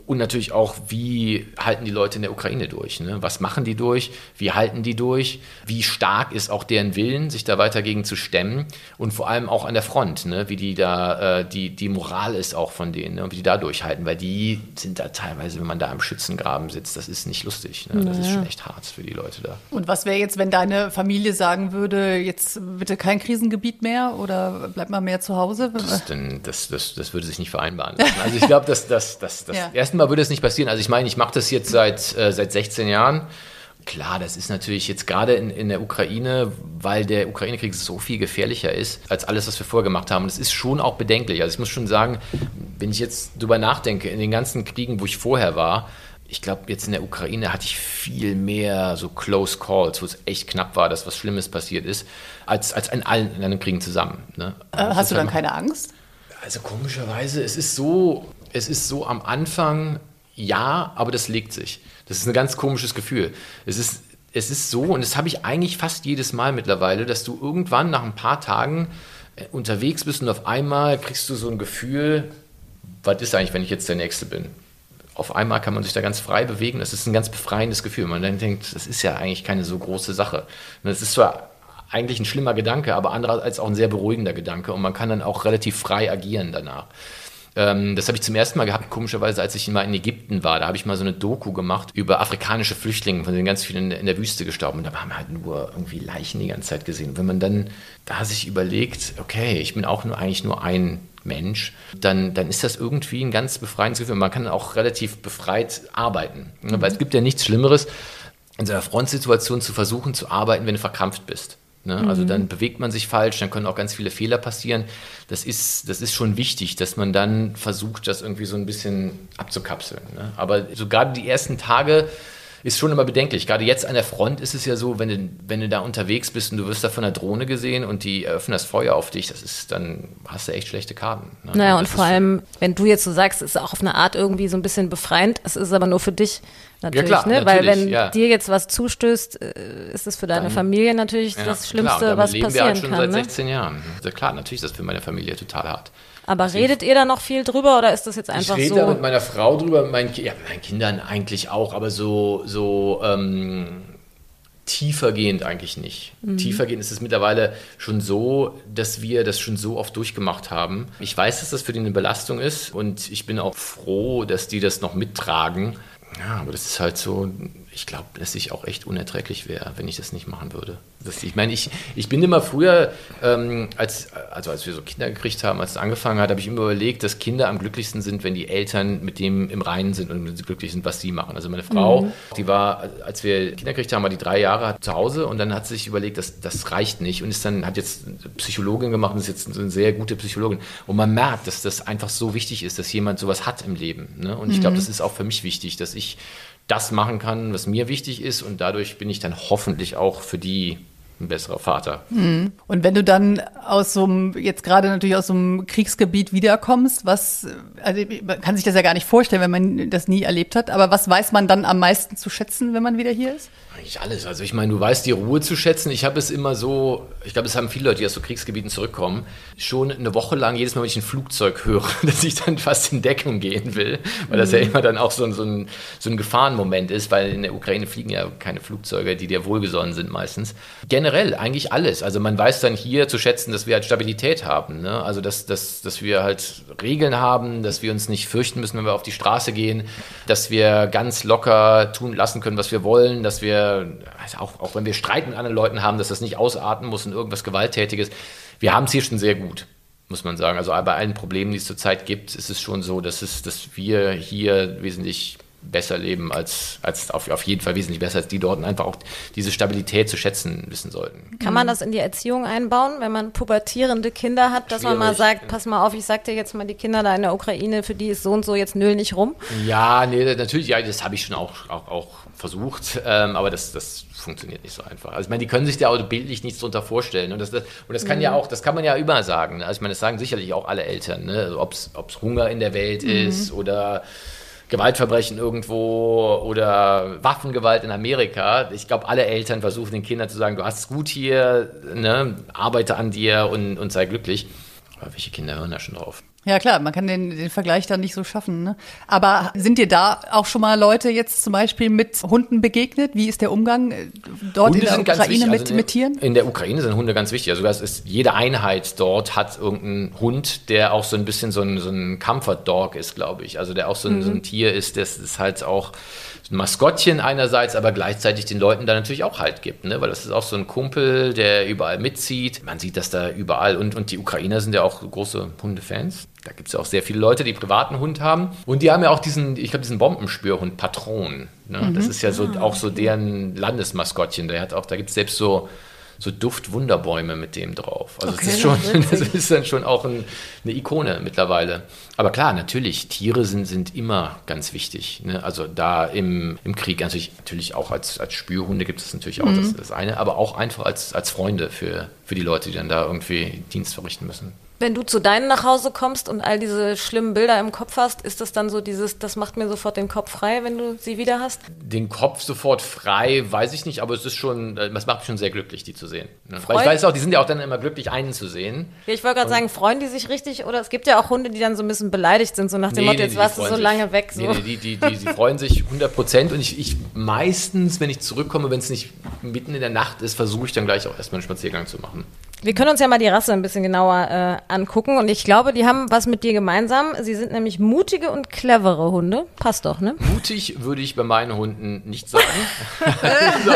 Und natürlich auch, wie halten die Leute in der Ukraine durch? Ne? Was machen die durch? Wie halten die durch? Wie stark ist auch deren Willen, sich da weiter gegen zu stemmen? Und vor allem auch an der Front, ne? Wie die da, äh, die, die Moral ist auch von denen, ne? Und wie die da durchhalten. Weil die sind da teilweise, wenn man da im Schützengraben sitzt, das ist nicht lustig. Ne? Das naja. ist schon echt hart für die Leute da. Und was wäre jetzt, wenn deine Familie sagen würde, jetzt bitte kein Krisengebiet mehr oder bleibt mal mehr zu Hause? Das, denn, das, das, das würde sich nicht vereinbaren lassen. Also ich glaube, dass das, das, das ja. erstmal würde es nicht passieren. Also ich meine, ich mache das jetzt seit, äh, seit sechzehn Jahren. Klar, das ist natürlich jetzt gerade in, in der Ukraine, weil der Ukraine-Krieg so viel gefährlicher ist, als alles, was wir vorher gemacht haben. Und es ist schon auch bedenklich. Also ich muss schon sagen, wenn ich jetzt drüber nachdenke, in den ganzen Kriegen, wo ich vorher war, ich glaube, jetzt in der Ukraine hatte ich viel mehr so Close Calls, wo es echt knapp war, dass was Schlimmes passiert ist, als, als in allen anderen Kriegen zusammen. Ne? Äh, hast du dann keine Angst? Also komischerweise, es ist so... Es ist so am Anfang, ja, aber das legt sich. Das ist ein ganz komisches Gefühl. Es ist, es ist so, und das habe ich eigentlich fast jedes Mal mittlerweile, dass du irgendwann nach ein paar Tagen unterwegs bist und auf einmal kriegst du so ein Gefühl, was ist eigentlich, wenn ich jetzt der Nächste bin? Auf einmal kann man sich da ganz frei bewegen. Das ist ein ganz befreiendes Gefühl. Man dann denkt, das ist ja eigentlich keine so große Sache. Und das ist zwar eigentlich ein schlimmer Gedanke, aber andererseits auch ein sehr beruhigender Gedanke. Und man kann dann auch relativ frei agieren danach. Das habe ich zum ersten Mal gehabt, komischerweise, als ich mal in Ägypten war. Da habe ich mal so eine Doku gemacht über afrikanische Flüchtlinge, von denen ganz viele in, in der Wüste gestorben. Und da haben wir halt nur irgendwie Leichen die ganze Zeit gesehen. Und wenn man dann da sich überlegt, okay, ich bin auch nur eigentlich nur ein Mensch, dann, dann ist das irgendwie ein ganz befreiendes Gefühl. Man kann auch relativ befreit arbeiten. Mhm. Weil es gibt ja nichts Schlimmeres, in so einer Frontsituation zu versuchen zu arbeiten, wenn du verkrampft bist. Ne? Mhm. Also dann bewegt man sich falsch, dann können auch ganz viele Fehler passieren. Das ist, das ist schon wichtig, dass man dann versucht, das irgendwie so ein bisschen abzukapseln. Ne? Aber so gerade die ersten Tage ist schon immer bedenklich. Gerade jetzt an der Front ist es ja so, wenn du, wenn du da unterwegs bist und du wirst da von einer Drohne gesehen und die eröffnen das Feuer auf dich, das ist, dann hast du echt schlechte Karten. Ne? Naja, und, und vor allem, wenn du jetzt so sagst, ist es auch auf eine Art irgendwie so ein bisschen befreiend, es ist aber nur für dich natürlich, ja, klar, ne? Natürlich, weil wenn ja. dir jetzt was zustößt, ist es für deine dann, Familie natürlich ja, das Schlimmste, klar, was passieren kann. leben wir halt schon kann, seit ne? sechzehn Jahren. Ja, klar, natürlich ist das für meine Familie total hart. Aber also redet ich, ihr da noch viel drüber oder ist das jetzt einfach so? Ich rede so? da mit meiner Frau drüber, mit meinen, ja, mit meinen Kindern eigentlich auch, aber so, so ähm, tiefergehend eigentlich nicht. Mhm. Tiefergehend ist es mittlerweile schon so, dass wir das schon so oft durchgemacht haben. Ich weiß, dass das für die eine Belastung ist und ich bin auch froh, dass die das noch mittragen. Ja, aber das ist halt so, ich glaube, dass ich auch echt unerträglich wäre, wenn ich das nicht machen würde. Das, ich meine, ich, ich bin immer früher, ähm, als, also als wir so Kinder gekriegt haben, als es angefangen hat, habe ich immer überlegt, dass Kinder am glücklichsten sind, wenn die Eltern mit dem im Reinen sind und wenn sie glücklich sind, was sie machen. Also meine Frau, mhm. die war, als wir Kinder gekriegt haben, war die drei Jahre zu Hause und dann hat sie sich überlegt, dass das reicht nicht und ist dann, hat jetzt Psychologin gemacht und ist jetzt eine sehr gute Psychologin. Und man merkt, dass das einfach so wichtig ist, dass jemand sowas hat im Leben. Ne? Und ich glaube, das ist auch für mich wichtig, dass ich das machen kann, was mir wichtig ist und dadurch bin ich dann hoffentlich auch für die ein besserer Vater. Mhm. Und wenn du dann aus so einem, jetzt gerade natürlich aus so einem Kriegsgebiet wiederkommst, was, also man kann sich das ja gar nicht vorstellen, wenn man das nie erlebt hat, aber was weiß man dann am meisten zu schätzen, wenn man wieder hier ist? Eigentlich alles. Also ich meine, du weißt die Ruhe zu schätzen. Ich habe es immer so, ich glaube, es haben viele Leute, die aus so Kriegsgebieten zurückkommen, schon eine Woche lang, jedes Mal, wenn ich ein Flugzeug höre, dass ich dann fast in Deckung gehen will, weil das mhm. ja immer dann auch so ein, so, ein, so ein Gefahrenmoment ist, weil in der Ukraine fliegen ja keine Flugzeuge, die dir wohlgesonnen sind meistens. Generell eigentlich alles. Also man weiß dann hier zu schätzen, dass wir halt Stabilität haben. Ne? Also dass, dass, dass wir halt Regeln haben, dass wir uns nicht fürchten müssen, wenn wir auf die Straße gehen, dass wir ganz locker tun lassen können, was wir wollen, dass wir Also auch, auch wenn wir Streit mit anderen Leuten haben, dass das nicht ausarten muss in irgendwas Gewalttätiges. Wir haben es hier schon sehr gut, muss man sagen. Also bei allen Problemen, die es zurzeit gibt, ist es schon so, dass, es, dass wir hier wesentlich besser leben, als, als auf, auf jeden Fall wesentlich besser als die dort und einfach auch diese Stabilität zu schätzen wissen sollten. Kann man das in die Erziehung einbauen, wenn man pubertierende Kinder hat, dass Schwierig. man mal sagt, pass mal auf, ich sag dir jetzt mal, die Kinder da in der Ukraine, für die ist so und so, jetzt nöl nicht rum? Ja, nee, natürlich, ja, das habe ich schon auch, auch, auch versucht, ähm, aber das, das funktioniert nicht so einfach. Also ich meine, die können sich da auch bildlich nichts drunter vorstellen und das, das, und das kann mhm. ja auch, das kann man ja immer sagen. Also ich meine, das sagen sicherlich auch alle Eltern, ne? Also ob es Hunger in der Welt mhm. ist oder Gewaltverbrechen irgendwo oder Waffengewalt in Amerika. Ich glaube, alle Eltern versuchen den Kindern zu sagen, du hast es gut hier, ne? Arbeite an dir und, und sei glücklich. Aber welche Kinder hören da schon drauf? Ja klar, man kann den, den Vergleich dann nicht so schaffen. Ne? Aber sind dir da auch schon mal Leute jetzt zum Beispiel mit Hunden begegnet? Wie ist der Umgang dort Hunde in der sind ganz Ukraine wichtig. mit, Also in mit Tieren? In der Ukraine sind Hunde ganz wichtig. Also das ist, jede Einheit dort hat irgendeinen Hund, der auch so ein bisschen so ein, so ein Comfort Dog ist, glaube ich. Also der auch so ein, mhm. so ein Tier ist, das ist halt auch ein Maskottchen einerseits, aber gleichzeitig den Leuten da natürlich auch Halt gibt, ne? Weil das ist auch so ein Kumpel, der überall mitzieht. Man sieht das da überall und, und die Ukrainer sind ja auch große Hundefans. Da gibt es ja auch sehr viele Leute, die privaten Hund haben. Und die haben ja auch diesen, ich glaube, diesen Bombenspürhund Patron. Ne? Mhm. Das ist ja so, auch so deren Landesmaskottchen. Der hat auch, da gibt es selbst so, so Duftwunderbäume mit dem drauf. Also okay, das, ist schon, das ist dann schon auch ein, eine Ikone mittlerweile. Aber klar, natürlich, Tiere sind, sind immer ganz wichtig. Ne? Also da im, im Krieg, natürlich, natürlich auch als, als Spürhunde gibt es natürlich auch mhm. das, das eine, aber auch einfach als, als Freunde für, für die Leute, die dann da irgendwie Dienst verrichten müssen. Wenn du zu deinen nach Hause kommst und all diese schlimmen Bilder im Kopf hast, ist das dann so dieses, das macht mir sofort den Kopf frei, wenn du sie wieder hast? Den Kopf sofort frei, weiß ich nicht, aber es ist schon, das macht mich schon sehr glücklich, die zu sehen. Ne? Weil ich weiß auch, die sind ja auch dann immer glücklich, einen zu sehen. Ja, ich wollte gerade sagen, freuen die sich richtig? Oder es gibt ja auch Hunde, die dann so ein bisschen beleidigt sind, so nach dem nee, Motto, nee, jetzt warst du so sich. lange weg. So. Nee, nee, die, die, die, die freuen sich hundert Prozent und ich, ich meistens, wenn ich zurückkomme, wenn es nicht mitten in der Nacht ist, versuche ich dann gleich auch erstmal einen Spaziergang zu machen. Wir können uns ja mal die Rasse ein bisschen genauer äh, angucken und ich glaube, die haben was mit dir gemeinsam. Sie sind nämlich mutige und clevere Hunde. Passt doch, ne? Mutig würde ich bei meinen Hunden nicht sagen. so,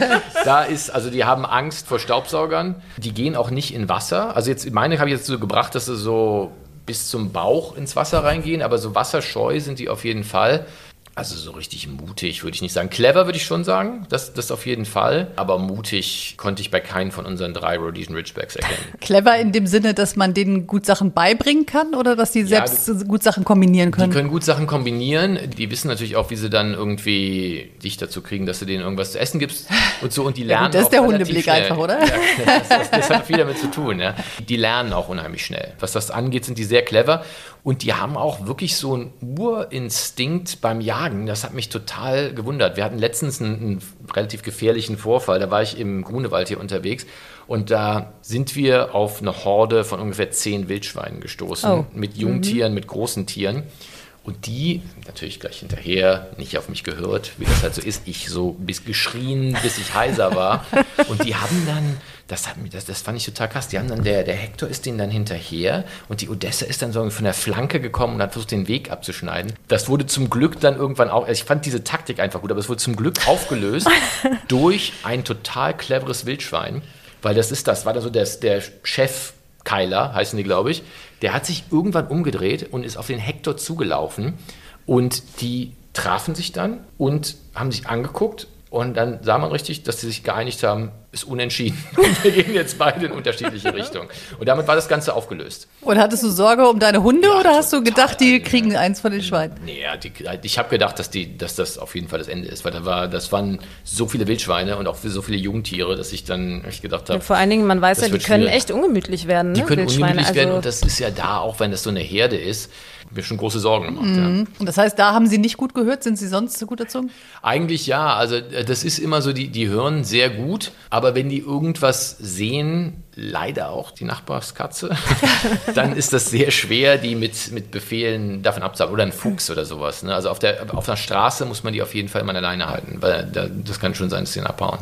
da ist, also die haben Angst vor Staubsaugern. Die gehen auch nicht in Wasser. Also jetzt, meine habe ich jetzt so gebracht, dass sie so bis zum Bauch ins Wasser reingehen, aber so wasserscheu sind die auf jeden Fall. Also so richtig mutig würde ich nicht sagen. Clever würde ich schon sagen, das, das auf jeden Fall. Aber mutig konnte ich bei keinem von unseren drei Rhodesian Ridgebacks erkennen. Clever in dem Sinne, dass man denen gut Sachen beibringen kann oder dass die Ja, selbst du, gut Sachen kombinieren können? Die können gut Sachen kombinieren. Die wissen natürlich auch, wie sie dann irgendwie dich dazu kriegen, dass du denen irgendwas zu essen gibst und so. Und die lernen ja, gut, das ist der auch Hundeblick schnell. einfach, oder? Ja, das, das, das hat viel damit zu tun. Ja. Die lernen auch unheimlich schnell. Was das angeht, sind die sehr clever. Und die haben auch wirklich so einen Urinstinkt beim Jagen. Das hat mich total gewundert. Wir hatten letztens einen, einen relativ gefährlichen Vorfall. Da war ich im Grunewald hier unterwegs. Und da sind wir auf eine Horde von ungefähr zehn Wildschweinen gestoßen. Oh. Mit Jungtieren, mhm. mit großen Tieren. Und die, natürlich gleich hinterher, nicht auf mich gehört, wie das halt so ist, ich so bis geschrien, bis ich heiser war. Und die haben dann, das, hat mich, das, das fand ich total krass, die haben dann, der, der Hector ist denen dann hinterher und die Odessa ist dann so von der Flanke gekommen und hat versucht, den Weg abzuschneiden. Das wurde zum Glück dann irgendwann auch, also ich fand diese Taktik einfach gut, aber es wurde zum Glück aufgelöst durch ein total cleveres Wildschwein, weil das ist das, war da so der, der Chef Keiler, heißen die, glaube ich, der hat sich irgendwann umgedreht und ist auf den Hector zugelaufen und die trafen sich dann und haben sich angeguckt und dann sah man richtig, dass sie sich geeinigt haben, ist unentschieden. Und wir gehen jetzt beide in unterschiedliche Richtungen. Und damit war das Ganze aufgelöst. Und hattest du Sorge um deine Hunde Ja, oder hast du gedacht, die total. kriegen eins von den Schweinen? Nee, ja, die, ich habe gedacht, dass, die, dass das auf jeden Fall das Ende ist, weil da war, das waren so viele Wildschweine und auch so viele Jungtiere, dass ich dann echt gedacht habe. Ja, vor allen Dingen, man weiß das ja, die wird können schwierig. echt ungemütlich werden. Die ne? können Wildschweine, ungemütlich werden also und das ist ja da, auch wenn das so eine Herde ist, mir schon große Sorgen gemacht. Mhm. Ja. Und das heißt, da haben sie nicht gut gehört? Sind sie sonst so gut erzogen? Eigentlich ja, also äh, das ist immer so, die, die hören sehr gut, aber wenn die irgendwas sehen, leider auch die Nachbarskatze, dann ist das sehr schwer, die mit, mit Befehlen davon abzuhalten. Oder ein Fuchs oder sowas. Ne? Also auf der, auf der Straße muss man die auf jeden Fall immer alleine halten, weil da, das kann schon sein, dass sie ihn abhauen.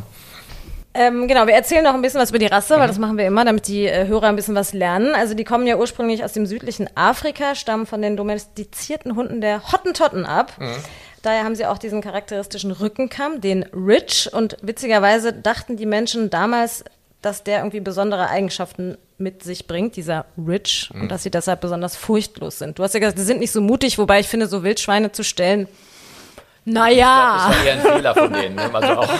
Ähm, genau, wir erzählen noch ein bisschen was über die Rasse, weil das machen wir immer, damit die äh, Hörer ein bisschen was lernen. Also die kommen ja ursprünglich aus dem südlichen Afrika, stammen von den domestizierten Hunden der Hottentotten ab. Mhm. Daher haben sie auch diesen charakteristischen Rückenkamm, den Ridge. Und witzigerweise dachten die Menschen damals, dass der irgendwie besondere Eigenschaften mit sich bringt, dieser Ridge, mhm. und dass sie deshalb besonders furchtlos sind. Du hast ja gesagt, die sind nicht so mutig, wobei ich finde, so Wildschweine zu stellen, naja. Ich glaub, das war eher ein Fehler von denen. Ne? Also auch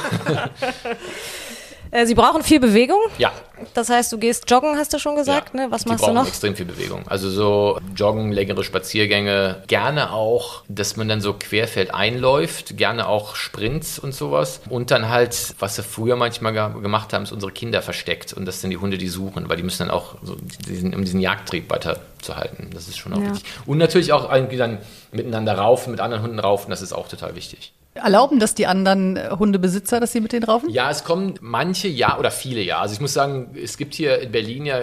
Sie brauchen viel Bewegung. Ja. Das heißt, du gehst joggen, hast du schon gesagt, ja, ne? Was die machst du brauchen noch? Extrem viel Bewegung. Also so joggen, längere Spaziergänge, gerne auch, dass man dann so querfeld einläuft, gerne auch Sprints und sowas. Und dann halt, was wir früher manchmal ge- gemacht haben, ist unsere Kinder versteckt und das sind die Hunde, die suchen, weil die müssen dann auch, so diesen, um diesen Jagdtrieb weiterzuhalten. Das ist schon auch ja. wichtig. Und natürlich auch irgendwie dann miteinander raufen, mit anderen Hunden raufen, das ist auch total wichtig. Erlauben das die anderen äh, Hundebesitzer, dass sie mit denen raufen? Ja, es kommen manche ja oder viele ja. Also ich muss sagen, es gibt hier in Berlin ja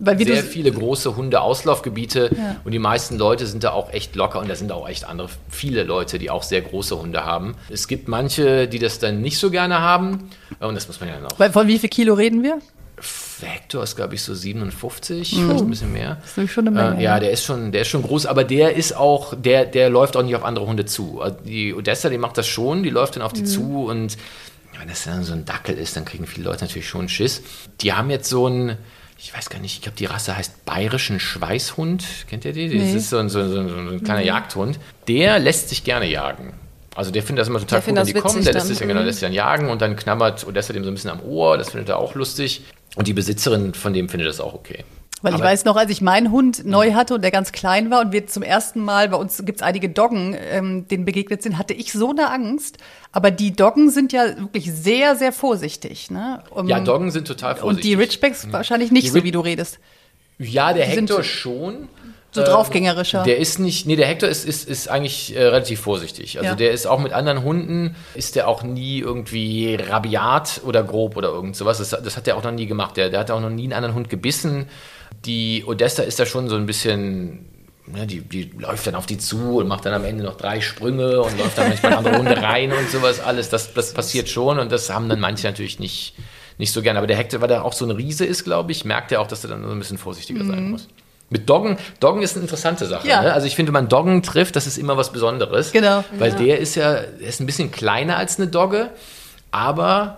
Weil wie sehr du, viele große Hunde-Auslaufgebiete Ja. und die meisten Leute sind da auch echt locker und da sind auch echt andere, viele Leute, die auch sehr große Hunde haben. Es gibt manche, die das dann nicht so gerne haben und das muss man ja dann auch. weil, von wie viel Kilo reden wir? Hector ist, glaube ich, so siebenundfünfzig, mhm. vielleicht ein bisschen mehr. Das ist nämlich schon eine Menge. Äh, ja, der ist schon, der ist schon groß, aber der ist auch, der, der läuft auch nicht auf andere Hunde zu. Also die Odessa, die macht das schon, die läuft dann auf die mhm. zu und wenn das dann so ein Dackel ist, dann kriegen viele Leute natürlich schon Schiss. Die haben jetzt so ein, ich weiß gar nicht, ich glaube, die Rasse heißt Bayerischen Schweißhund. Kennt ihr die? Das Nee. ist so ein, so, ein, so ein kleiner mhm. Jagdhund. Der lässt sich gerne jagen. Also der findet das immer total Der cool, wenn die findet das kommen. Der lässt witzig sich dann. genau, lässt sich dann jagen und dann knabbert Odessa dem so ein bisschen am Ohr. Das findet er auch lustig. Und die Besitzerin von dem findet das auch okay. Weil ich Aber- weiß noch, als ich meinen Hund neu hatte und der ganz klein war und wir zum ersten Mal, bei uns gibt es einige Doggen, ähm, denen begegnet sind, hatte ich so eine Angst. Aber die Doggen sind ja wirklich sehr, sehr vorsichtig. Ne? Um, Ja, Doggen sind total vorsichtig. Und die Ridgebacks wahrscheinlich nicht Die so, Rid- wie du redest. Ja, der die sind Hector schon. So Ähm, draufgängerischer. Der ist nicht, nee, der Hector ist, ist, ist eigentlich äh, relativ vorsichtig. Also Ja. der ist auch mit anderen Hunden, ist der auch nie irgendwie rabiat oder grob oder irgend sowas. Das, das hat der auch noch nie gemacht. Der, der hat auch noch nie einen anderen Hund gebissen. Die Odessa ist da schon so ein bisschen, ne, die, die läuft dann auf die zu und macht dann am Ende noch drei Sprünge und läuft dann manchmal in andere Hunde rein und sowas alles. Das, das passiert schon und das haben dann manche natürlich nicht, nicht so gerne. Aber der Hector, weil der auch so ein Riese ist, glaube ich, merkt er auch, dass er dann so ein bisschen vorsichtiger sein muss. Mit Doggen, Doggen ist eine interessante Sache. Ja. Ne? Also ich finde, wenn man Doggen trifft, das ist immer was Besonderes. Genau. Weil der ist ja, der ist ein bisschen kleiner als eine Dogge, aber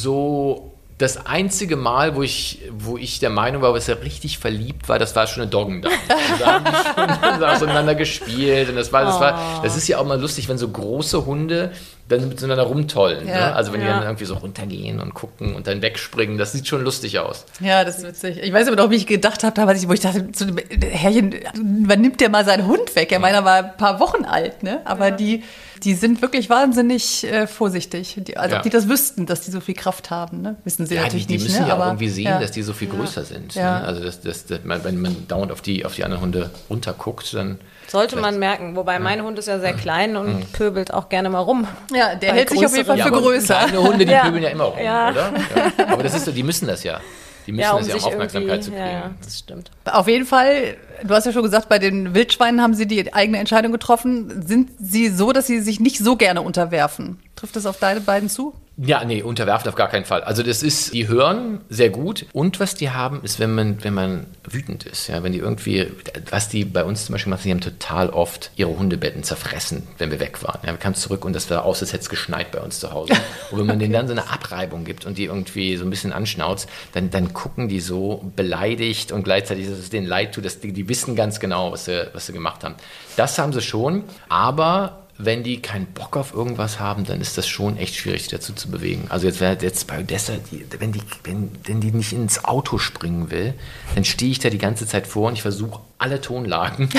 so das einzige Mal, wo ich, wo ich der Meinung war, dass er richtig verliebt war, das war schon eine Doggendame. Also da haben die schon da miteinander gespielt und das war, das war, das ist ja auch mal lustig, wenn so große Hunde dann miteinander rumtollen. Ja. Ne? Also wenn die Ja. dann irgendwie so runtergehen und gucken und dann wegspringen, das sieht schon lustig aus. Ja, das ist witzig. Ich weiß aber noch, wie ich gedacht habe, damals, wo ich dachte, so, Herrchen, wann nimmt der mal seinen Hund weg? Ja, meiner war ein paar Wochen alt, ne? Aber die, die sind wirklich wahnsinnig äh, vorsichtig. Die, also Ja. ob die das wüssten, dass die so viel Kraft haben, ne? Wissen sie Ja, die, natürlich die nicht, müssen ne? ja Aber, auch irgendwie sehen, ja. dass die so viel größer sind. Ja. Ne? Also das, das, das, wenn man dauernd auf die, auf die anderen Hunde runterguckt, dann Sollte man merken. Wobei mein Hund ist ja sehr klein und pöbelt auch gerne mal rum. Ja, der Bei hält sich auf jeden Fall größeren- für aber größer. kleine Hunde, die Ja. pöbeln ja immer rum, Ja. oder? Ja. Aber das ist so, die müssen das ja. Die müssen Ja, um das ja, um sich Aufmerksamkeit zu irgendwie, kriegen. ja, ja, das stimmt. Auf jeden Fall, du hast ja schon gesagt, bei den Wildschweinen haben sie die eigene Entscheidung getroffen. Sind sie so, dass sie sich nicht so gerne unterwerfen? Trifft das auf deine beiden zu? Ja, nee, unterwerfen auf gar keinen Fall. Also das ist, die hören sehr gut und was die haben, ist, wenn man, wenn man wütend ist, ja, wenn die irgendwie, was die bei uns zum Beispiel machen, die haben total oft ihre Hundebetten zerfressen, wenn wir weg waren. Ja, wir kamen zurück und das sah aus, als hätte es geschneit bei uns zu Hause. Und wenn man denen dann so eine Abreibung gibt und die irgendwie so ein bisschen anschnauzt, dann, dann gucken die so beleidigt und gleichzeitig, dass es denen leid tut, dass die, die wissen ganz genau, was sie, was sie gemacht haben. Das haben sie schon, aber wenn die keinen Bock auf irgendwas haben, dann ist das schon echt schwierig, die dazu zu bewegen. Also jetzt, jetzt bei Odessa, die, wenn, die, wenn, wenn die nicht ins Auto springen will, dann stehe ich da die ganze Zeit vor und ich versuche alle Tonlagen.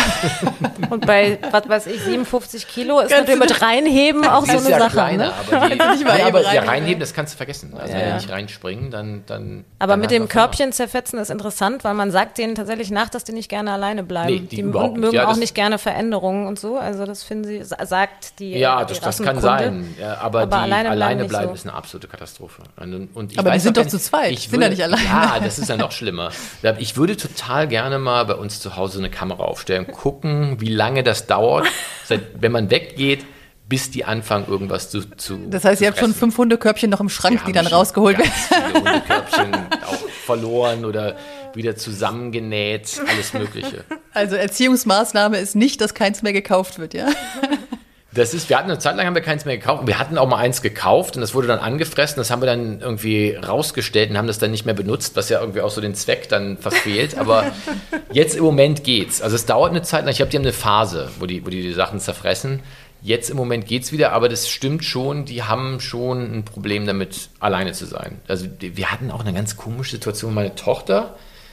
Und bei, was weiß ich, siebenundfünfzig Kilo ist Kannst natürlich du- mit Reinheben auch Sie so ist eine ja Sache. kleiner, Ne? aber, die, Kannst du nicht mal nee, eben aber ja, reinheben. reinheben, das kannst du vergessen. Also wenn Ja. die nicht reinspringen, dann... dann Aber dann mit hat dem man verloren. Körbchen zerfetzen ist interessant, weil man sagt denen tatsächlich nach, dass die nicht gerne alleine bleiben. Nee, die überhaupt nicht. mögen Ja, auch das- nicht gerne Veränderungen und so. Also das finden sie, sa- sagt die Ja, die das, das kann Rassenkunde. sein. Ja, aber, Aber die alleine alleine, bleiben bleiben, nicht so. ist eine absolute Katastrophe. Und, und ich Aber die weiß sind auch doch gar zu nicht- zweit, ich sind ja würde- nicht alleine. Ja, das ist ja noch schlimmer. Ich würde total gerne mal bei uns zu Hause eine Kamera aufstellen, gucken, wie lange das dauert, seit, wenn man weggeht, bis die anfangen, irgendwas zu, zu Das heißt, zu ihr habt schon fressen. fünf Hundekörbchen noch im Schrank, Wir die haben dann schon rausgeholt werden. ganz viele Hundekörbchen auch verloren oder wieder zusammengenäht, alles Mögliche. Also Erziehungsmaßnahme ist nicht, dass keins mehr gekauft wird, ja? Das ist, wir hatten eine Zeit lang haben wir keins mehr gekauft. Wir hatten auch mal eins gekauft und das wurde dann angefressen. Das haben wir dann irgendwie rausgestellt und haben das dann nicht mehr benutzt, was ja irgendwie auch so den Zweck dann verfehlt. Aber jetzt im Moment geht's. Also es dauert eine Zeit lang. Ich glaube, die haben eine Phase, wo die, wo die die Sachen zerfressen. Jetzt im Moment geht's wieder, aber das stimmt schon. Die haben schon ein Problem damit, alleine zu sein. Also die, wir hatten auch eine ganz komische Situation. Meine Tochter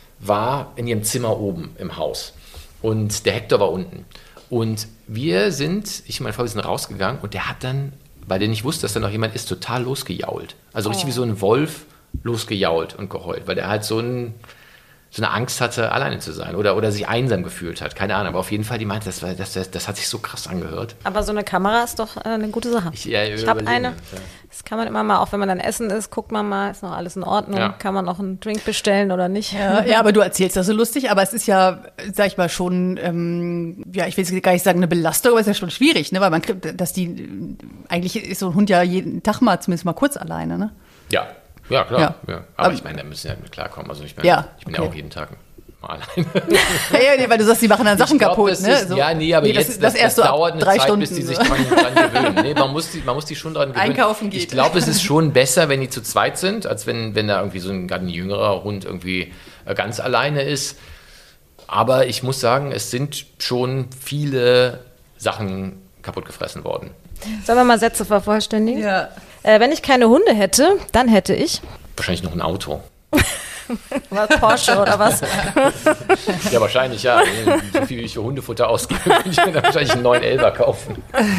war in ihrem Zimmer oben im Haus und der Hector war unten. Und wir sind, ich und meine Frau, wir sind rausgegangen und der hat dann, weil der nicht wusste, dass da noch jemand ist, total losgejault. Also richtig wie so ein Wolf losgejault und geheult, weil der halt so ein, so eine Angst hatte, alleine zu sein oder, oder sich einsam gefühlt hat. Keine Ahnung, aber auf jeden Fall, die meinte, das, war, das, das, das hat sich so krass angehört. Aber so eine Kamera ist doch äh, eine gute Sache. Ich, ja, ich habe eine, das kann man immer mal, auch wenn man dann essen ist, guckt man mal, ist noch alles in Ordnung, ja. Kann man noch einen Drink bestellen oder nicht. Ja, ja, aber du erzählst das so lustig, aber es ist ja, sag ich mal, schon, ähm, ja, ich will jetzt gar nicht sagen eine Belastung, aber es ist ja schon schwierig, ne, weil man, dass die, eigentlich ist so ein Hund ja jeden Tag mal, zumindest mal kurz alleine, ne? Ja. Ja, klar. Ja. Ja. Aber, aber ich meine, da müssen ja mit klarkommen. Also ich, meine, ja, ich bin okay. ja auch jeden Tag mal alleine. Ja, ja, nee, weil du sagst, die machen dann Sachen glaub, kaputt. Ne? Ist, so. Ja, nee, aber nee, das, jetzt das, das, erst das so dauert eine drei Zeit, Stunden, bis die sich dran, dran gewöhnen. Nee, man muss, die, man muss die schon dran gewöhnen. Einkaufen geht. Ich glaube, es ist schon besser, wenn die zu zweit sind, als wenn, wenn da irgendwie so ein, gerade ein jüngerer Hund irgendwie ganz alleine ist. Aber ich muss sagen, es sind schon viele Sachen kaputt gefressen worden. Sollen wir mal Sätze vervollständigen? Ja. Äh, wenn ich keine Hunde hätte, dann hätte ich... Wahrscheinlich noch ein Auto. Was, Porsche oder was? Ja, wahrscheinlich, ja. So viel wie ich für Hundefutter ausgebe, würde ich mir dann wahrscheinlich einen neuen Elber kaufen.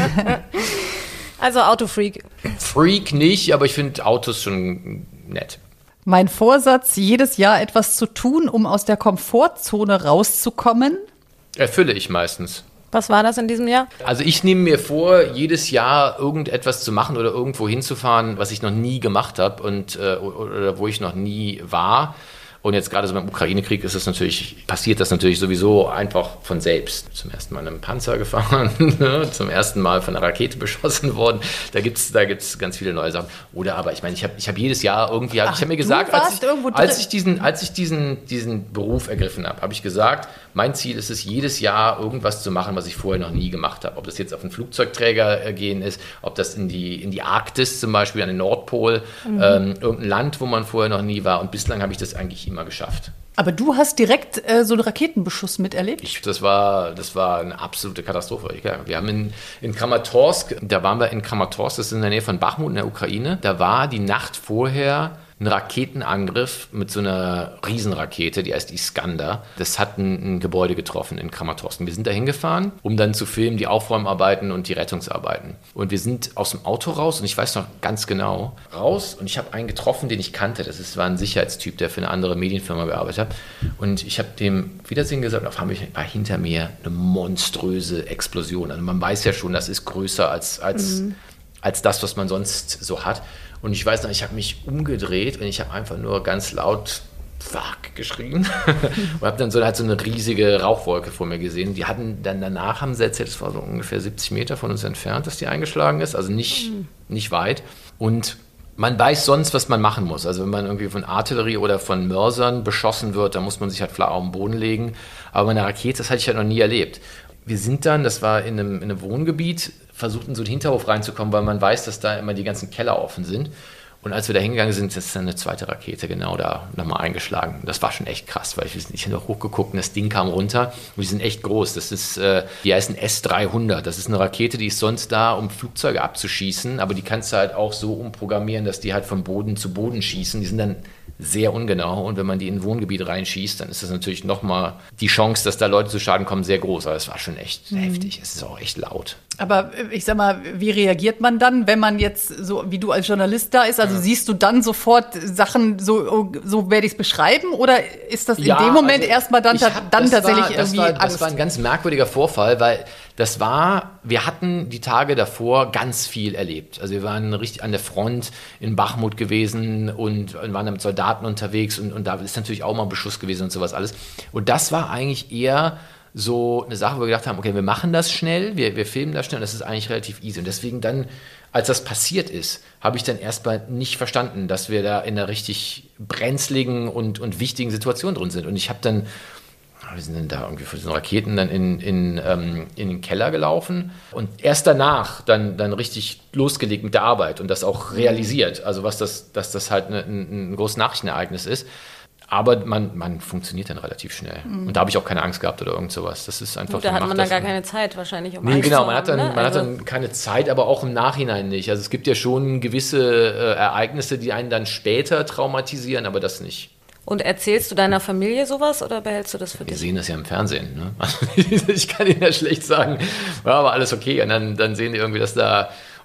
Also Autofreak. Freak nicht, aber ich finde Autos schon nett. Mein Vorsatz, jedes Jahr etwas zu tun, um aus der Komfortzone rauszukommen. Erfülle ich meistens. Was war das in diesem Jahr? Also ich nehme mir vor, jedes Jahr irgendetwas zu machen oder irgendwo hinzufahren, was ich noch nie gemacht habe und äh, oder wo ich noch nie war. Und jetzt gerade so beim Ukraine-Krieg ist es natürlich, passiert das natürlich sowieso einfach von selbst. Zum ersten Mal in einem Panzer gefahren, zum ersten Mal von einer Rakete beschossen worden. Da gibt es da gibt's ganz viele neue Sachen. Oder aber, ich meine, ich habe ich hab jedes Jahr irgendwie, Ach, ich habe mir gesagt, als ich, als ich diesen, als ich diesen, diesen Beruf ergriffen habe, habe ich gesagt, mein Ziel ist es, jedes Jahr irgendwas zu machen, was ich vorher noch nie gemacht habe. Ob das jetzt auf einen Flugzeugträger gehen ist, ob das in die, in die Arktis zum Beispiel, an den Nordpol, mhm. ähm, irgendein Land, wo man vorher noch nie war. Und bislang habe ich das eigentlich immer geschafft. Aber du hast direkt äh, so einen Raketenbeschuss miterlebt? Ich, das, war, das war eine absolute Katastrophe. Ja, wir haben in, in Kramatorsk, da waren wir in Kramatorsk, das ist in der Nähe von Bachmut in der Ukraine, da war die Nacht vorher ein Raketenangriff mit so einer Riesenrakete, die heißt Iskander. Das hat ein, ein Gebäude getroffen in Kramatorsk. Wir sind da hingefahren, um dann zu filmen die Aufräumarbeiten und die Rettungsarbeiten. Und wir sind aus dem Auto raus und ich weiß noch ganz genau, raus und ich habe einen getroffen, den ich kannte. Das ist, war ein Sicherheitstyp, der für eine andere Medienfirma gearbeitet hat. Und ich habe dem Wiedersehen gesagt und auf einmal war hinter mir eine monströse Explosion. Also man weiß ja schon, das ist größer als, als, mhm. als das, was man sonst so hat. Und ich weiß noch, ich habe mich umgedreht und ich habe einfach nur ganz laut Fuck geschrien und habe dann so, halt so eine riesige Rauchwolke vor mir gesehen. Die hatten dann danach, haben sie erzählt, es war so ungefähr siebzig Meter von uns entfernt, dass die eingeschlagen ist, also nicht, mhm. nicht weit. Und man weiß sonst, was man machen muss. Also wenn man irgendwie von Artillerie oder von Mörsern beschossen wird, dann muss man sich halt flach auf den Boden legen. Aber bei einer Rakete, das hatte ich halt noch nie erlebt. Wir sind dann, das war in einem, in einem Wohngebiet, versucht in so einen Hinterhof reinzukommen, weil man weiß, dass da immer die ganzen Keller offen sind. Und als wir da hingegangen sind, ist dann eine zweite Rakete genau da nochmal eingeschlagen. Das war schon echt krass, weil ich, ich habe hochgeguckt und das Ding kam runter. Und die sind echt groß. Das ist, äh, die heißen S dreihundert. Das ist eine Rakete, die ist sonst da, um Flugzeuge abzuschießen. Aber die kannst du halt auch so umprogrammieren, dass die halt von Boden zu Boden schießen. Die sind dann sehr ungenau. Und wenn man die in ein Wohngebiet reinschießt, dann ist das natürlich nochmal die Chance, dass da Leute zu Schaden kommen, sehr groß. Aber es war schon echt mhm. heftig. Es ist auch echt laut. Aber ich sag mal, wie reagiert man dann, wenn man jetzt so, wie du als Journalist da ist? Also ja. siehst du dann sofort Sachen, so, so werde ich es beschreiben? Oder ist das in ja, dem Moment also erstmal dann, hab, dann tatsächlich war, irgendwie das war, Angst? Das war ein ganz merkwürdiger Vorfall, weil das war, wir hatten die Tage davor ganz viel erlebt. Also wir waren richtig an der Front in Bachmut gewesen und waren da mit Soldaten unterwegs und, und da ist natürlich auch mal ein Beschuss gewesen und sowas alles. Und das war eigentlich eher so eine Sache, wo wir gedacht haben, okay, wir machen das schnell, wir, wir filmen das schnell und das ist eigentlich relativ easy. Und deswegen dann, als das passiert ist, habe ich dann erstmal nicht verstanden, dass wir da in einer richtig brenzligen und, und wichtigen Situation drin sind. Und ich habe dann, wir sind dann da irgendwie von diesen Raketen dann in, in, ähm, in den Keller gelaufen und erst danach dann, dann richtig losgelegt mit der Arbeit und das auch realisiert, also was das, dass das halt eine, ein, ein großes Nachrichtenereignis ist. Aber man, man funktioniert dann relativ schnell. Mhm. Und da habe ich auch keine Angst gehabt oder irgend sowas. Das ist einfach. Und da hat man dann gar keine Zeit wahrscheinlich, um nee, Angst genau, zu man hat dann, haben, ne? man also hat dann keine Zeit, aber auch im Nachhinein nicht. Also es gibt ja schon gewisse äh, Ereignisse, die einen dann später traumatisieren, aber das nicht. Und erzählst du deiner Familie sowas oder behältst du das für Wir dich? Wir sehen das ja im Fernsehen. Ne? Also ich kann ihnen ja schlecht sagen, ja, aber alles okay. Und dann, dann sehen die irgendwie, dass da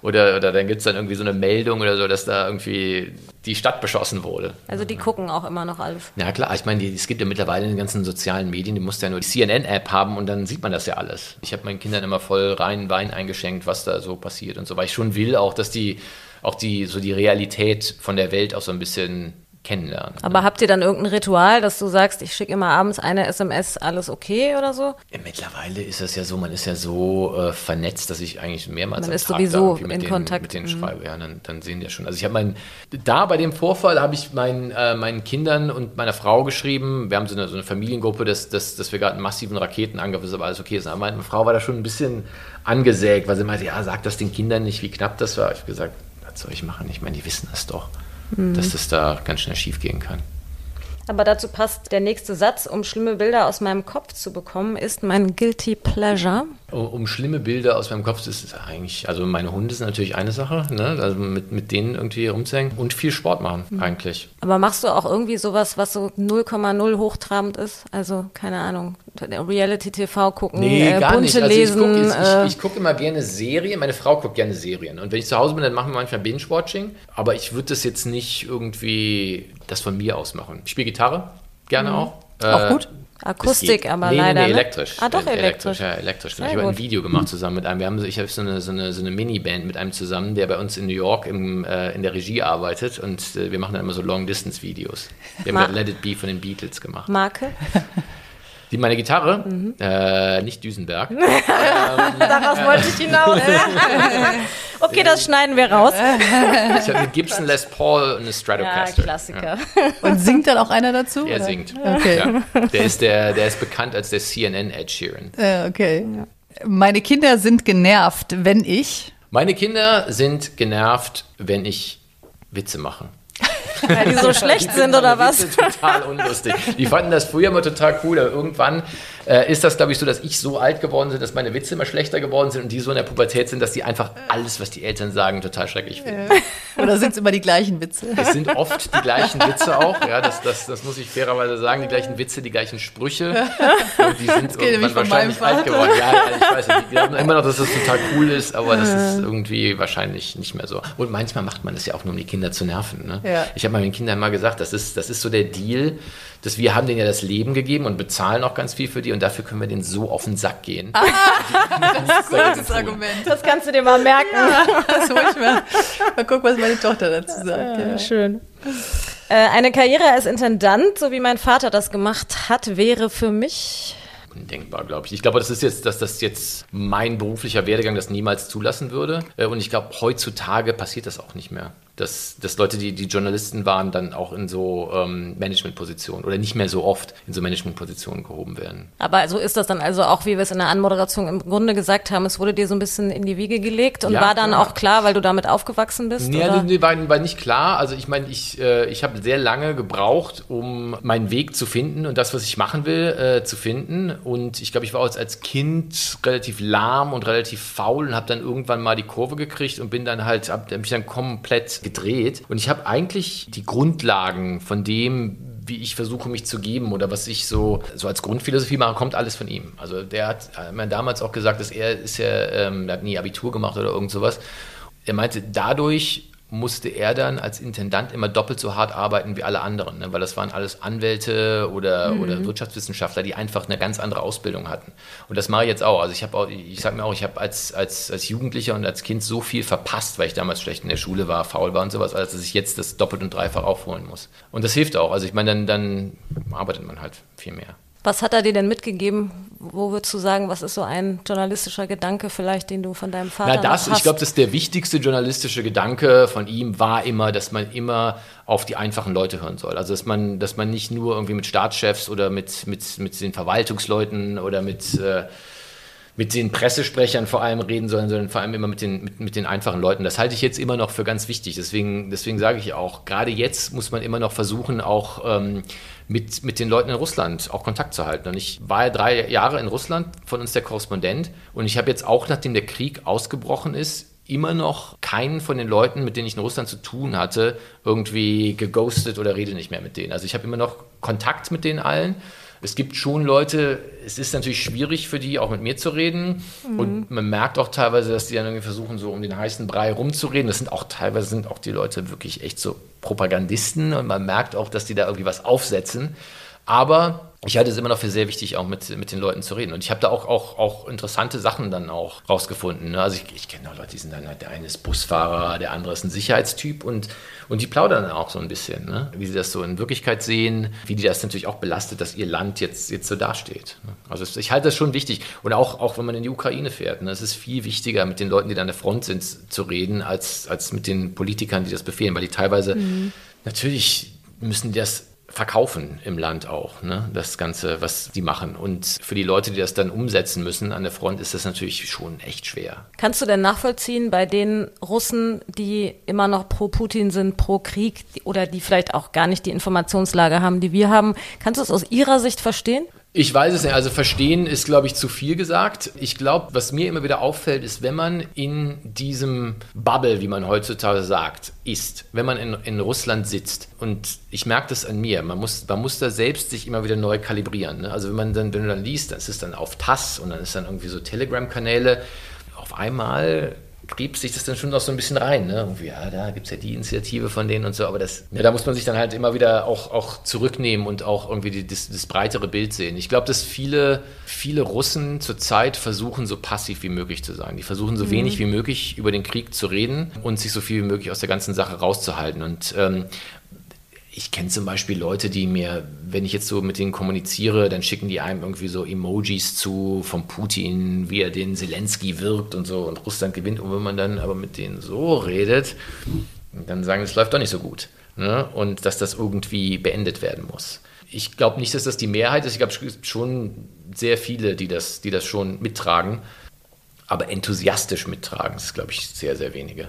Oder, oder dann gibt es dann irgendwie so eine Meldung oder so, dass da irgendwie die Stadt beschossen wurde. Also die gucken auch immer noch alles. Ja klar, ich meine, es gibt ja mittlerweile in den ganzen sozialen Medien, die musst ja nur die C N N-App haben und dann sieht man das ja alles. Ich habe meinen Kindern immer voll rein Wein eingeschenkt, was da so passiert und so, weil ich schon will auch, dass die auch die so die Realität von der Welt auch so ein bisschen kennenlernen. Aber ne? habt ihr dann irgendein Ritual, dass du sagst, ich schicke immer abends eine S M S, alles okay oder so? Ja, mittlerweile ist es ja so, man ist ja so äh, vernetzt, dass ich eigentlich mehrmals Man am ist Tag sowieso da irgendwie mit in denen, Kontakt. mit denen Mhm. schreibe. Ja, dann, dann sehen die ja schon. Also ich habe meinen, da bei dem Vorfall habe ich meinen, äh, meinen Kindern und meiner Frau geschrieben, wir haben so eine, so eine Familiengruppe, dass, dass, dass wir gerade einen massiven Raketenangriff ist, aber alles okay ist. Aber meine Frau war da schon ein bisschen angesägt, weil sie meinte, ja, sag das den Kindern nicht, wie knapp das war. Ich habe gesagt, was soll ich machen? Ich meine, die wissen das doch, mhm. dass das da ganz schnell schief gehen kann. Aber dazu passt der nächste Satz, um schlimme Bilder aus meinem Kopf zu bekommen, ist mein Guilty Pleasure. Um, um schlimme Bilder aus meinem Kopf, das ist eigentlich, also meine Hunde sind natürlich eine Sache, ne? Also mit, mit denen irgendwie rumzuhängen und viel Sport machen mhm. eigentlich. Aber machst du auch irgendwie sowas, was so null Komma null hochtrabend ist? Also, keine Ahnung, Reality-T V gucken, nee, äh, gar bunte nicht. Also lesen. Ich gucke äh, ich, ich guck immer gerne Serien, meine Frau guckt gerne Serien. Und wenn ich zu Hause bin, dann machen wir manchmal Binge-Watching. Aber ich würde das jetzt nicht irgendwie das von mir aus machen. Ich spiele Gitarre, gerne mhm. auch. Auch äh, gut? Akustik, aber nee, leider. Nee, nee, ne? elektrisch. Ah, doch, Äh, elektrisch. Ja, elektrisch. Sehr Ich habe gut. ein Video gemacht zusammen mit einem. Wir haben, ich habe so eine, so eine, so eine Mini-Band mit einem zusammen, der bei uns in New York im, äh, in der Regie arbeitet. Und äh, wir machen dann immer so Long-Distance-Videos. Wir haben Ma- Let It Be von den Beatles gemacht. Marke? Die, meine Gitarre, mhm. äh, nicht Düsenberg. Darauf wollte ich hinaus. Okay, das schneiden wir raus. Ich habe eine Gibson Les Paul und eine Ja, Stratocaster. Klassiker. Und singt dann auch einer dazu? Er oder? singt. Okay. Ja. Der, ist der, der ist bekannt als der C N N Ed Sheeran. Äh, okay. Meine Kinder sind genervt, wenn ich... Meine Kinder sind genervt, wenn ich Witze mache. Weil die so schlecht Die sind oder meine was? Witze total unlustig. Die fanden das früher immer total cool, aber irgendwann äh, ist das, glaube ich, so, dass ich so alt geworden bin, dass meine Witze immer schlechter geworden sind und die so in der Pubertät sind, dass die einfach alles, was die Eltern sagen, total schrecklich finden. Oder sind es immer die gleichen Witze? Es sind oft die gleichen Witze auch, ja, das, das, das muss ich fairerweise sagen, die gleichen Witze, die gleichen Sprüche. Und die sind geht nämlich irgendwann von wahrscheinlich meinem alt geworden. Ja, ja, ich weiß nicht. Die glauben immer noch, dass das total cool ist, aber das ist irgendwie wahrscheinlich nicht mehr so. Und manchmal macht man das ja auch nur, um die Kinder zu nerven. Ne? Ja. Ich habe meinen Kindern mal gesagt, das ist, das ist so der Deal, dass wir haben denen ja das Leben gegeben und bezahlen auch ganz viel für die und dafür können wir denen so auf den Sack gehen. Ah, das ist ein gutes Argument. Das kannst du dir mal merken. Das hol ich mal. Mal gucken, was meine Tochter dazu sagt. Ja. Schön. Äh, eine Karriere als Intendant, so wie mein Vater das gemacht hat, wäre für mich... Undenkbar, glaube ich. Ich glaube, das ist jetzt, dass das jetzt mein beruflicher Werdegang das niemals zulassen würde. Und ich glaube, heutzutage passiert das auch nicht mehr. Dass, dass Leute, die, die Journalisten waren, dann auch in so ähm, Managementpositionen oder nicht mehr so oft in so Managementpositionen gehoben werden. Aber so ist das dann also auch, wie wir es in der Anmoderation im Grunde gesagt haben, es wurde dir so ein bisschen in die Wiege gelegt und Ja, war dann klar. auch klar, weil du damit aufgewachsen bist? Nee, oder? nee, war, war nicht klar. Also ich meine, ich, äh, ich habe sehr lange gebraucht, um meinen Weg zu finden und das, was ich machen will, äh, zu finden. Und ich glaube, ich war als, als Kind relativ lahm und relativ faul und habe dann irgendwann mal die Kurve gekriegt und bin dann halt, habe mich dann komplett gedreht. Und ich habe eigentlich die Grundlagen von dem, wie ich versuche, mich zu geben oder was ich so, so als Grundphilosophie mache, kommt alles von ihm. Also der hat mir damals auch gesagt, dass er ist ja, ähm, der hat nie Abitur gemacht oder irgend sowas. Er meinte, dadurch musste er dann als Intendant immer doppelt so hart arbeiten wie alle anderen, ne? Weil das waren alles Anwälte oder, mhm. oder Wirtschaftswissenschaftler, die einfach eine ganz andere Ausbildung hatten. Und das mache ich jetzt auch. Also ich habe auch, ich sage mir auch, ich habe als, als, als Jugendlicher und als Kind so viel verpasst, weil ich damals schlecht in der Schule war, faul war und sowas, als dass ich jetzt das doppelt und dreifach aufholen muss. Und das hilft auch. Also ich meine, dann, dann arbeitet man halt viel mehr. Was hat er dir denn mitgegeben? Wo würdest du sagen, was ist so ein journalistischer Gedanke vielleicht, den du von deinem Vater Na das, noch hast? ich glaube, dass der wichtigste journalistische Gedanke von ihm war immer, dass man immer auf die einfachen Leute hören soll. Also dass man, dass man nicht nur irgendwie mit Staatschefs oder mit, mit, mit den Verwaltungsleuten oder mit, äh, mit den Pressesprechern vor allem reden soll, sondern vor allem immer mit den, mit, mit den einfachen Leuten. Das halte ich jetzt immer noch für ganz wichtig. Deswegen, deswegen sage ich auch, gerade jetzt muss man immer noch versuchen, auch ähm, mit, mit den Leuten in Russland auch Kontakt zu halten. Und ich war ja drei Jahre in Russland, von uns der Korrespondent. Und ich habe jetzt auch, nachdem der Krieg ausgebrochen ist, immer noch keinen von den Leuten, mit denen ich in Russland zu tun hatte, irgendwie geghostet oder rede nicht mehr mit denen. Also ich habe immer noch Kontakt mit denen allen. Es gibt schon Leute, es ist natürlich schwierig für die, auch mit mir zu reden. Mhm. Und man merkt auch teilweise, dass die dann irgendwie versuchen, so um den heißen Brei rumzureden. Das sind auch teilweise sind auch die Leute wirklich echt so Propagandisten. Und man merkt auch, dass die da irgendwie was aufsetzen. Aber ich halte es immer noch für sehr wichtig, auch mit, mit den Leuten zu reden. Und ich habe da auch, auch, auch interessante Sachen dann auch rausgefunden. Also ich, ich kenne auch Leute, die sind dann halt, der eine ist Busfahrer, der andere ist ein Sicherheitstyp und, und die plaudern dann auch so ein bisschen, ne? Wie sie das so in Wirklichkeit sehen, wie die das natürlich auch belastet, dass ihr Land jetzt, jetzt so dasteht. Also ich halte das schon wichtig. Und auch, auch wenn man in die Ukraine fährt, ne? Es ist viel wichtiger, mit den Leuten, die da an der Front sind, zu reden, als, als mit den Politikern, die das befehlen. Weil die teilweise, mhm. natürlich müssen die das verkaufen im Land auch, ne? Das Ganze, was die machen. Und für die Leute, die das dann umsetzen müssen an der Front, ist das natürlich schon echt schwer. Kannst du denn nachvollziehen bei den Russen, die immer noch pro Putin sind, pro Krieg oder die vielleicht auch gar nicht die Informationslage haben, die wir haben, kannst du es aus ihrer Sicht verstehen? Ich weiß es nicht. Also verstehen ist, glaube ich, zu viel gesagt. Ich glaube, was mir immer wieder auffällt, ist, wenn man in diesem Bubble, wie man heutzutage sagt, ist, wenn man in, in Russland sitzt, und ich merke das an mir, man muss, man muss da selbst sich immer wieder neu kalibrieren. Ne? Also wenn man dann, wenn du dann liest, dann ist es dann auf T A S S und dann ist dann irgendwie so Telegram-Kanäle, auf einmal gräbt sich das dann schon noch so ein bisschen rein. Ne? Irgendwie, ja, da gibt es ja die Initiative von denen und so, aber das, ja, da muss man sich dann halt immer wieder auch, auch zurücknehmen und auch irgendwie die, das, das breitere Bild sehen. Ich glaube, dass viele, viele Russen zurzeit versuchen, so passiv wie möglich zu sein. Die versuchen, so mhm. wenig wie möglich über den Krieg zu reden und sich so viel wie möglich aus der ganzen Sache rauszuhalten. Und ähm, ich kenne zum Beispiel Leute, die mir, wenn ich jetzt so mit denen kommuniziere, dann schicken die einem irgendwie so Emojis zu von Putin, wie er den Zelensky wirkt und so und Russland gewinnt. Und wenn man dann aber mit denen so redet, dann sagen, es läuft doch nicht so gut. Ne? Und dass das irgendwie beendet werden muss. Ich glaube nicht, dass das die Mehrheit ist. Ich glaube, es gibt schon sehr viele, die das, die das schon mittragen. Aber enthusiastisch mittragen, das ist, glaube ich, sehr, sehr wenige.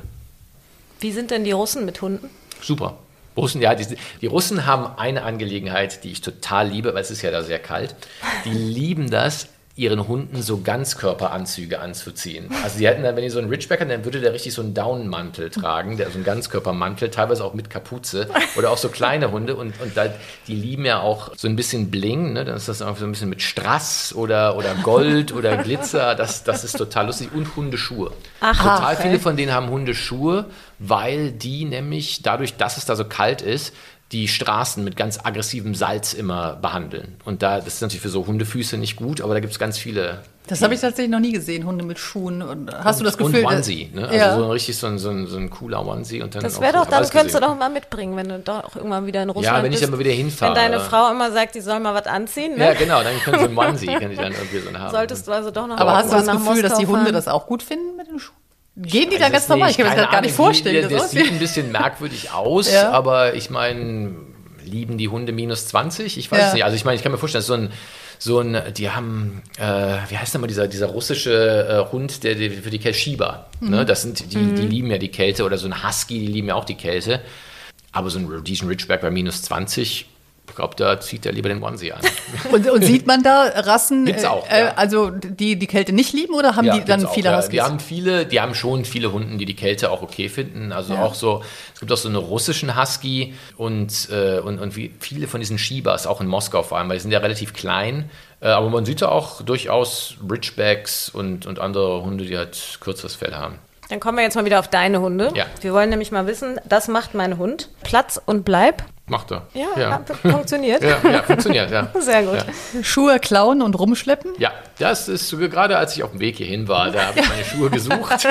Wie sind denn die Russen mit Hunden? Super. Russen, ja, die, die Russen haben eine Angelegenheit, die ich total liebe, weil es ist ja da sehr kalt. Die lieben das, ihren Hunden so Ganzkörperanzüge anzuziehen. Also die hätten dann, wenn die so einen Ridgeback haben, dann würde der richtig so einen Downmantel tragen, der, so einen Ganzkörpermantel, teilweise auch mit Kapuze oder auch so kleine Hunde und, und da, die lieben ja auch so ein bisschen Bling, ne? Dann ist das auch so ein bisschen mit Strass oder, oder Gold oder Glitzer, das, das ist total lustig und Hundeschuhe. Aha, total okay. Viele von denen haben Hundeschuhe, weil die nämlich dadurch, dass es da so kalt ist, die Straßen mit ganz aggressivem Salz immer behandeln. Und da, das ist natürlich für so Hundefüße nicht gut, aber da gibt es ganz viele. Das habe ich tatsächlich noch nie gesehen, Hunde mit Schuhen. Und hast du das Gefühl? Und Onesie, ne? Also ja. so ein richtig so ein, so ein, so ein cooler Onesie. Und dann das wäre doch, so, dann könntest du doch mal mitbringen, wenn du doch irgendwann wieder in Russland Ja, wenn ich bist. dann mal wieder hinfahre. Wenn deine Frau immer sagt, die soll mal was anziehen, ne? Ja, genau, dann können sie einen Onesie, kann ich dann irgendwie so einen haben. Solltest du also doch noch Aber hast du das nach Gefühl, Moskau dass die Hunde fahren? das auch gut finden mit den Schuhen? Gehen die Ich da weiß ganz es normal? nicht, Ich kann mir das keine gar nicht Ahnung, vorstellen. Das, das sieht ein bisschen merkwürdig aus, Ja. aber ich meine, lieben die Hunde minus zwanzig? Ich weiß Ja. es nicht. Also ich meine, ich kann mir vorstellen, dass so ein, so ein die haben, äh, wie heißt nochmal dieser, dieser russische äh, Hund, der, der für die Kälte, Shiba. Mhm. Ne? Das sind, die, mhm. die lieben ja die Kälte oder so ein Husky, die lieben ja auch die Kälte. Aber so ein Rhodesian Ridgeback bei minus zwanzig, ich glaube, da zieht er lieber den Onesie an. Und, und sieht man da Rassen, Gibt's auch, äh, ja. also die die Kälte nicht lieben oder haben Ja, die dann gibt's auch, viele ja. Huskies? Die haben viele, die haben schon viele Hunden, die die Kälte auch okay finden. Also Ja. auch so, es gibt auch so einen russischen Husky und, äh, und, und wie viele von diesen Shibas, auch in Moskau vor allem, weil die sind ja relativ klein. Äh, aber man sieht da auch durchaus Ridgebacks und, und andere Hunde, die halt kürzeres Fell haben. Dann kommen wir jetzt mal wieder auf deine Hunde. Ja. Wir wollen nämlich mal wissen, das macht mein Hund. Platz und Bleib. Macht er. Ja, ja. hat funktioniert. Ja, ja, funktioniert, ja. Sehr gut. Ja. Schuhe klauen und rumschleppen? Ja, das ist sogar gerade, als ich auf dem Weg hierhin war, da habe ich meine Schuhe gesucht.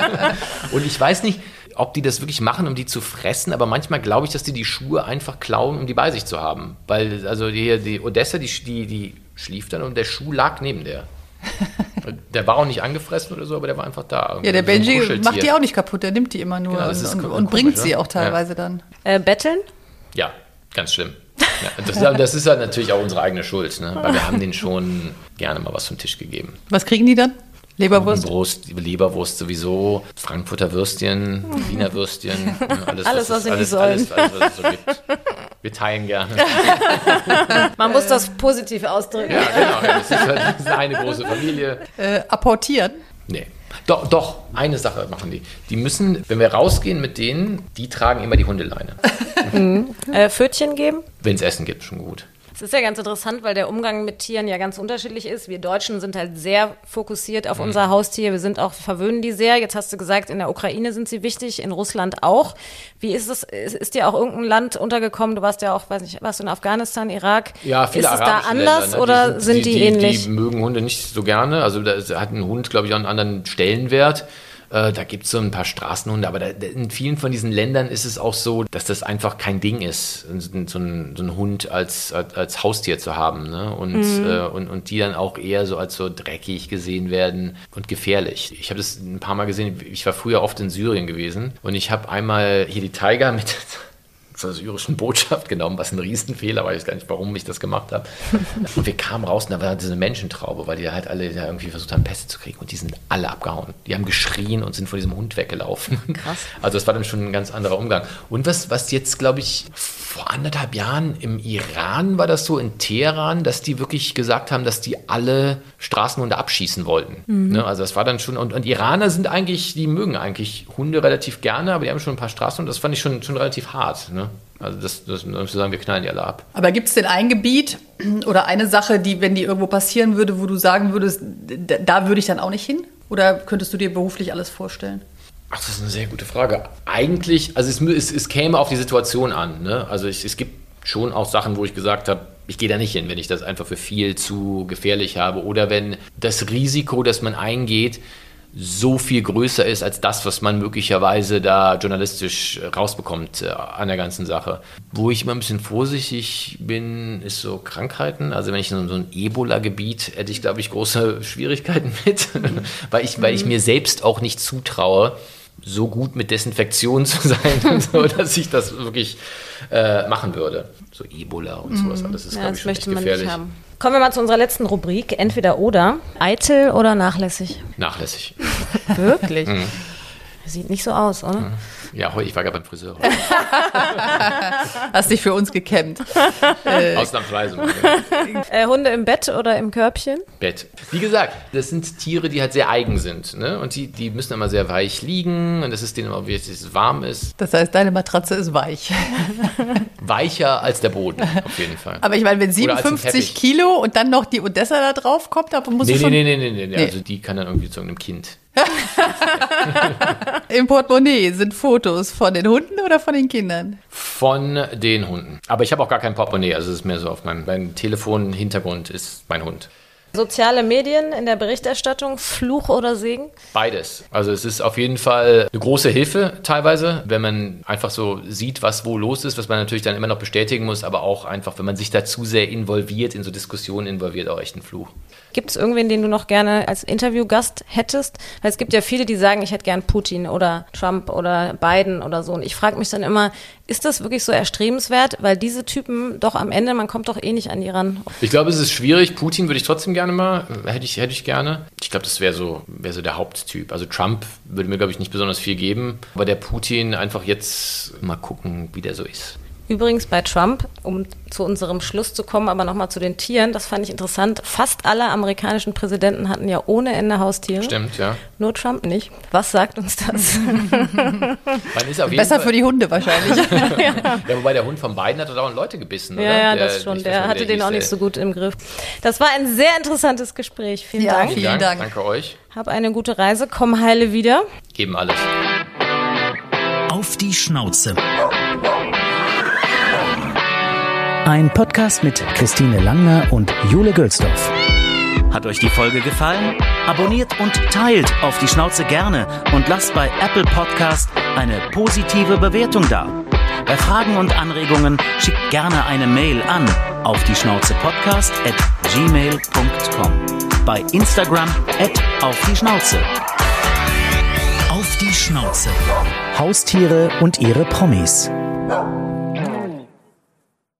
Und ich weiß nicht, ob die das wirklich machen, um die zu fressen, aber manchmal glaube ich, dass die die Schuhe einfach klauen, um die bei sich zu haben. Weil, also die, die Odessa, die, die, die schlief dann und der Schuh lag neben der. Der war auch nicht angefressen oder so, aber der war einfach da. Ja, der So ein Benji Kuscheltier. macht die auch nicht kaputt, der nimmt die immer nur Genau, das und, ist und, ko- und komisch, bringt ne? sie auch teilweise Ja. dann. Äh, betteln? Ja, ganz schlimm. Ja, das, das ist halt natürlich auch unsere eigene Schuld, ne? Weil wir haben denen schon gerne mal was vom Tisch gegeben. Was kriegen die dann? Leberwurst? Brust, Leberwurst sowieso, Frankfurter Würstchen, Wiener Würstchen, ne, alles, Alles, was es- sie nicht alles, sollen. alles, alles, was es so gibt. Wir teilen gerne. Man muss das positiv ausdrücken. Ja, genau. Ja, das, ist halt, das ist eine große Familie. Äh, apportieren? Nee. Doch, doch, eine Sache machen die. Die müssen, wenn wir rausgehen mit denen, die tragen immer die Hundeleine. Äh, Pfötchen geben? Wenn es Essen gibt, schon gut. Es ist ja ganz interessant, weil der Umgang mit Tieren ja ganz unterschiedlich ist. Wir Deutschen sind halt sehr fokussiert auf mhm. unser Haustier. Wir sind auch, verwöhnen die sehr. Jetzt hast du gesagt, in der Ukraine sind sie wichtig, in Russland auch. Wie ist es, ist, ist dir auch irgendein Land untergekommen? Du warst ja auch, weiß nicht, warst du in Afghanistan, Irak? Ja, viele Ist es da anders Länder, ne? oder die sind, sind die, die, die ähnlich? Die mögen Hunde nicht so gerne. Also da hat ein Hund, glaube ich, auch einen anderen Stellenwert. Da gibt es so ein paar Straßenhunde, aber da, in vielen von diesen Ländern ist es auch so, dass das einfach kein Ding ist, so ein, so ein Hund als, als, als Haustier zu haben. Ne? Und, mhm. äh, und, und die dann auch eher so als so dreckig gesehen werden und gefährlich. Ich habe das ein paar Mal gesehen, ich war früher oft in Syrien gewesen und ich habe einmal hier die Tiger mit zur syrischen Botschaft genommen, was ein Riesenfehler war, ich weiß gar nicht, warum ich das gemacht habe. Und wir kamen raus und da war diese Menschentraube, weil die halt alle da irgendwie versucht haben, Pässe zu kriegen und die sind alle abgehauen. Die haben geschrien und sind von diesem Hund weggelaufen. Krass. Also das war dann schon ein ganz anderer Umgang. Und was, was jetzt, glaube ich, vor anderthalb Jahren im Iran war das so, in Teheran, dass die wirklich gesagt haben, dass die alle Straßenhunde abschießen wollten. Mhm. Ne? Also das war dann schon, und, und Iraner sind eigentlich, die mögen eigentlich Hunde relativ gerne, aber die haben schon ein paar Straßenhunde, das fand ich schon, schon relativ hart. Ne? Also das, das, das zu sagen, wir knallen die alle ab. Aber gibt es denn ein Gebiet oder eine Sache, die, wenn die irgendwo passieren würde, wo du sagen würdest, da, da würde ich dann auch nicht hin? Oder könntest du dir beruflich alles vorstellen? Ach, das ist eine sehr gute Frage. Eigentlich, also es, es, es käme auf die Situation an. Ne? Also ich, es gibt schon auch Sachen, wo ich gesagt habe, ich gehe da nicht hin, wenn ich das einfach für viel zu gefährlich habe. Oder wenn das Risiko, das man eingeht, so viel größer ist als das, was man möglicherweise da journalistisch rausbekommt äh, an der ganzen Sache. Wo ich immer ein bisschen vorsichtig bin, ist so Krankheiten. Also wenn ich in so ein Ebola-Gebiet hätte ich, glaube ich, große Schwierigkeiten mit, weil ich, weil ich mir selbst auch nicht zutraue, so gut mit Desinfektion zu sein, so, dass ich das wirklich äh, machen würde. So Ebola und sowas, das ist, ja, glaube ich, schon echt man gefährlich. Nicht haben. Kommen wir mal zu unserer letzten Rubrik, entweder oder. Eitel oder nachlässig? Nachlässig. Wirklich? Mhm. Sieht nicht so aus, oder? Ja, ich war gerade beim Friseur. Hast dich für uns gekämmt. äh, Ausnahmsweise. äh, Hunde im Bett oder im Körbchen? Bett. Wie gesagt, das sind Tiere, die halt sehr eigen sind. Ne? Und die, die müssen immer sehr weich liegen. Und das ist denen immer wichtig, dass es warm ist. Das heißt, deine Matratze ist weich. Weicher als der Boden, auf jeden Fall. Aber ich meine, wenn siebenundfünfzig Kilo und dann noch die Odessa da drauf kommt, da muss nee, du schon... Nee, nee, nee, nee, nee. Also die kann dann irgendwie zu einem Kind. Im Portemonnaie sind Fotos von den Hunden oder von den Kindern? Von den Hunden. Aber ich habe auch gar kein Portemonnaie. Also es ist mehr so auf meinem, meinem Telefon-Hintergrund ist mein Hund. Soziale Medien in der Berichterstattung, Fluch oder Segen? Beides. Also es ist auf jeden Fall eine große Hilfe teilweise, wenn man einfach so sieht, was wo los ist, was man natürlich dann immer noch bestätigen muss, aber auch einfach, wenn man sich da zu sehr involviert, in so Diskussionen involviert, auch echt ein Fluch. Gibt es irgendwen, den du noch gerne als Interviewgast hättest? Weil es gibt ja viele, die sagen, ich hätte gern Putin oder Trump oder Biden oder so. Und ich frage mich dann immer, ist das wirklich so erstrebenswert? Weil diese Typen doch am Ende, man kommt doch eh nicht an die ran. Ich glaube, es ist schwierig. Putin würde ich trotzdem gerne mal, hätte ich, hätte ich gerne. Ich glaube, das wäre so, wär so der Haupttyp. Also Trump würde mir, glaube ich, nicht besonders viel geben. Aber der Putin einfach jetzt mal gucken, wie der so ist. Übrigens bei Trump, um zu unserem Schluss zu kommen, aber nochmal zu den Tieren, das fand ich interessant. Fast alle amerikanischen Präsidenten hatten ja ohne Ende Haustiere. Stimmt, ja. Nur Trump nicht. Was sagt uns das? Man ist auf jeden Besser Fall für die Hunde wahrscheinlich. ja. ja, wobei der Hund von Biden hat dauernd Leute gebissen, oder? Ja, ja, der, das schon. Der weiß, hatte der den hieß, auch nicht so gut im Griff. Das war ein sehr interessantes Gespräch. Vielen ja, Dank. Vielen Dank. Dank. Danke euch. Hab eine gute Reise. Komm heile wieder. Geben alles. Auf die Schnauze. Ein Podcast mit Christine Langner und Jule Gülsdorf. Hat euch die Folge gefallen? Abonniert und teilt Auf die Schnauze gerne und lasst bei Apple Podcast eine positive Bewertung da. Bei Fragen und Anregungen schickt gerne eine Mail an auf die Schnauze podcast at gmail punkt com. Bei Instagram at auf die Schnauze. Auf die Schnauze. Haustiere und ihre Promis.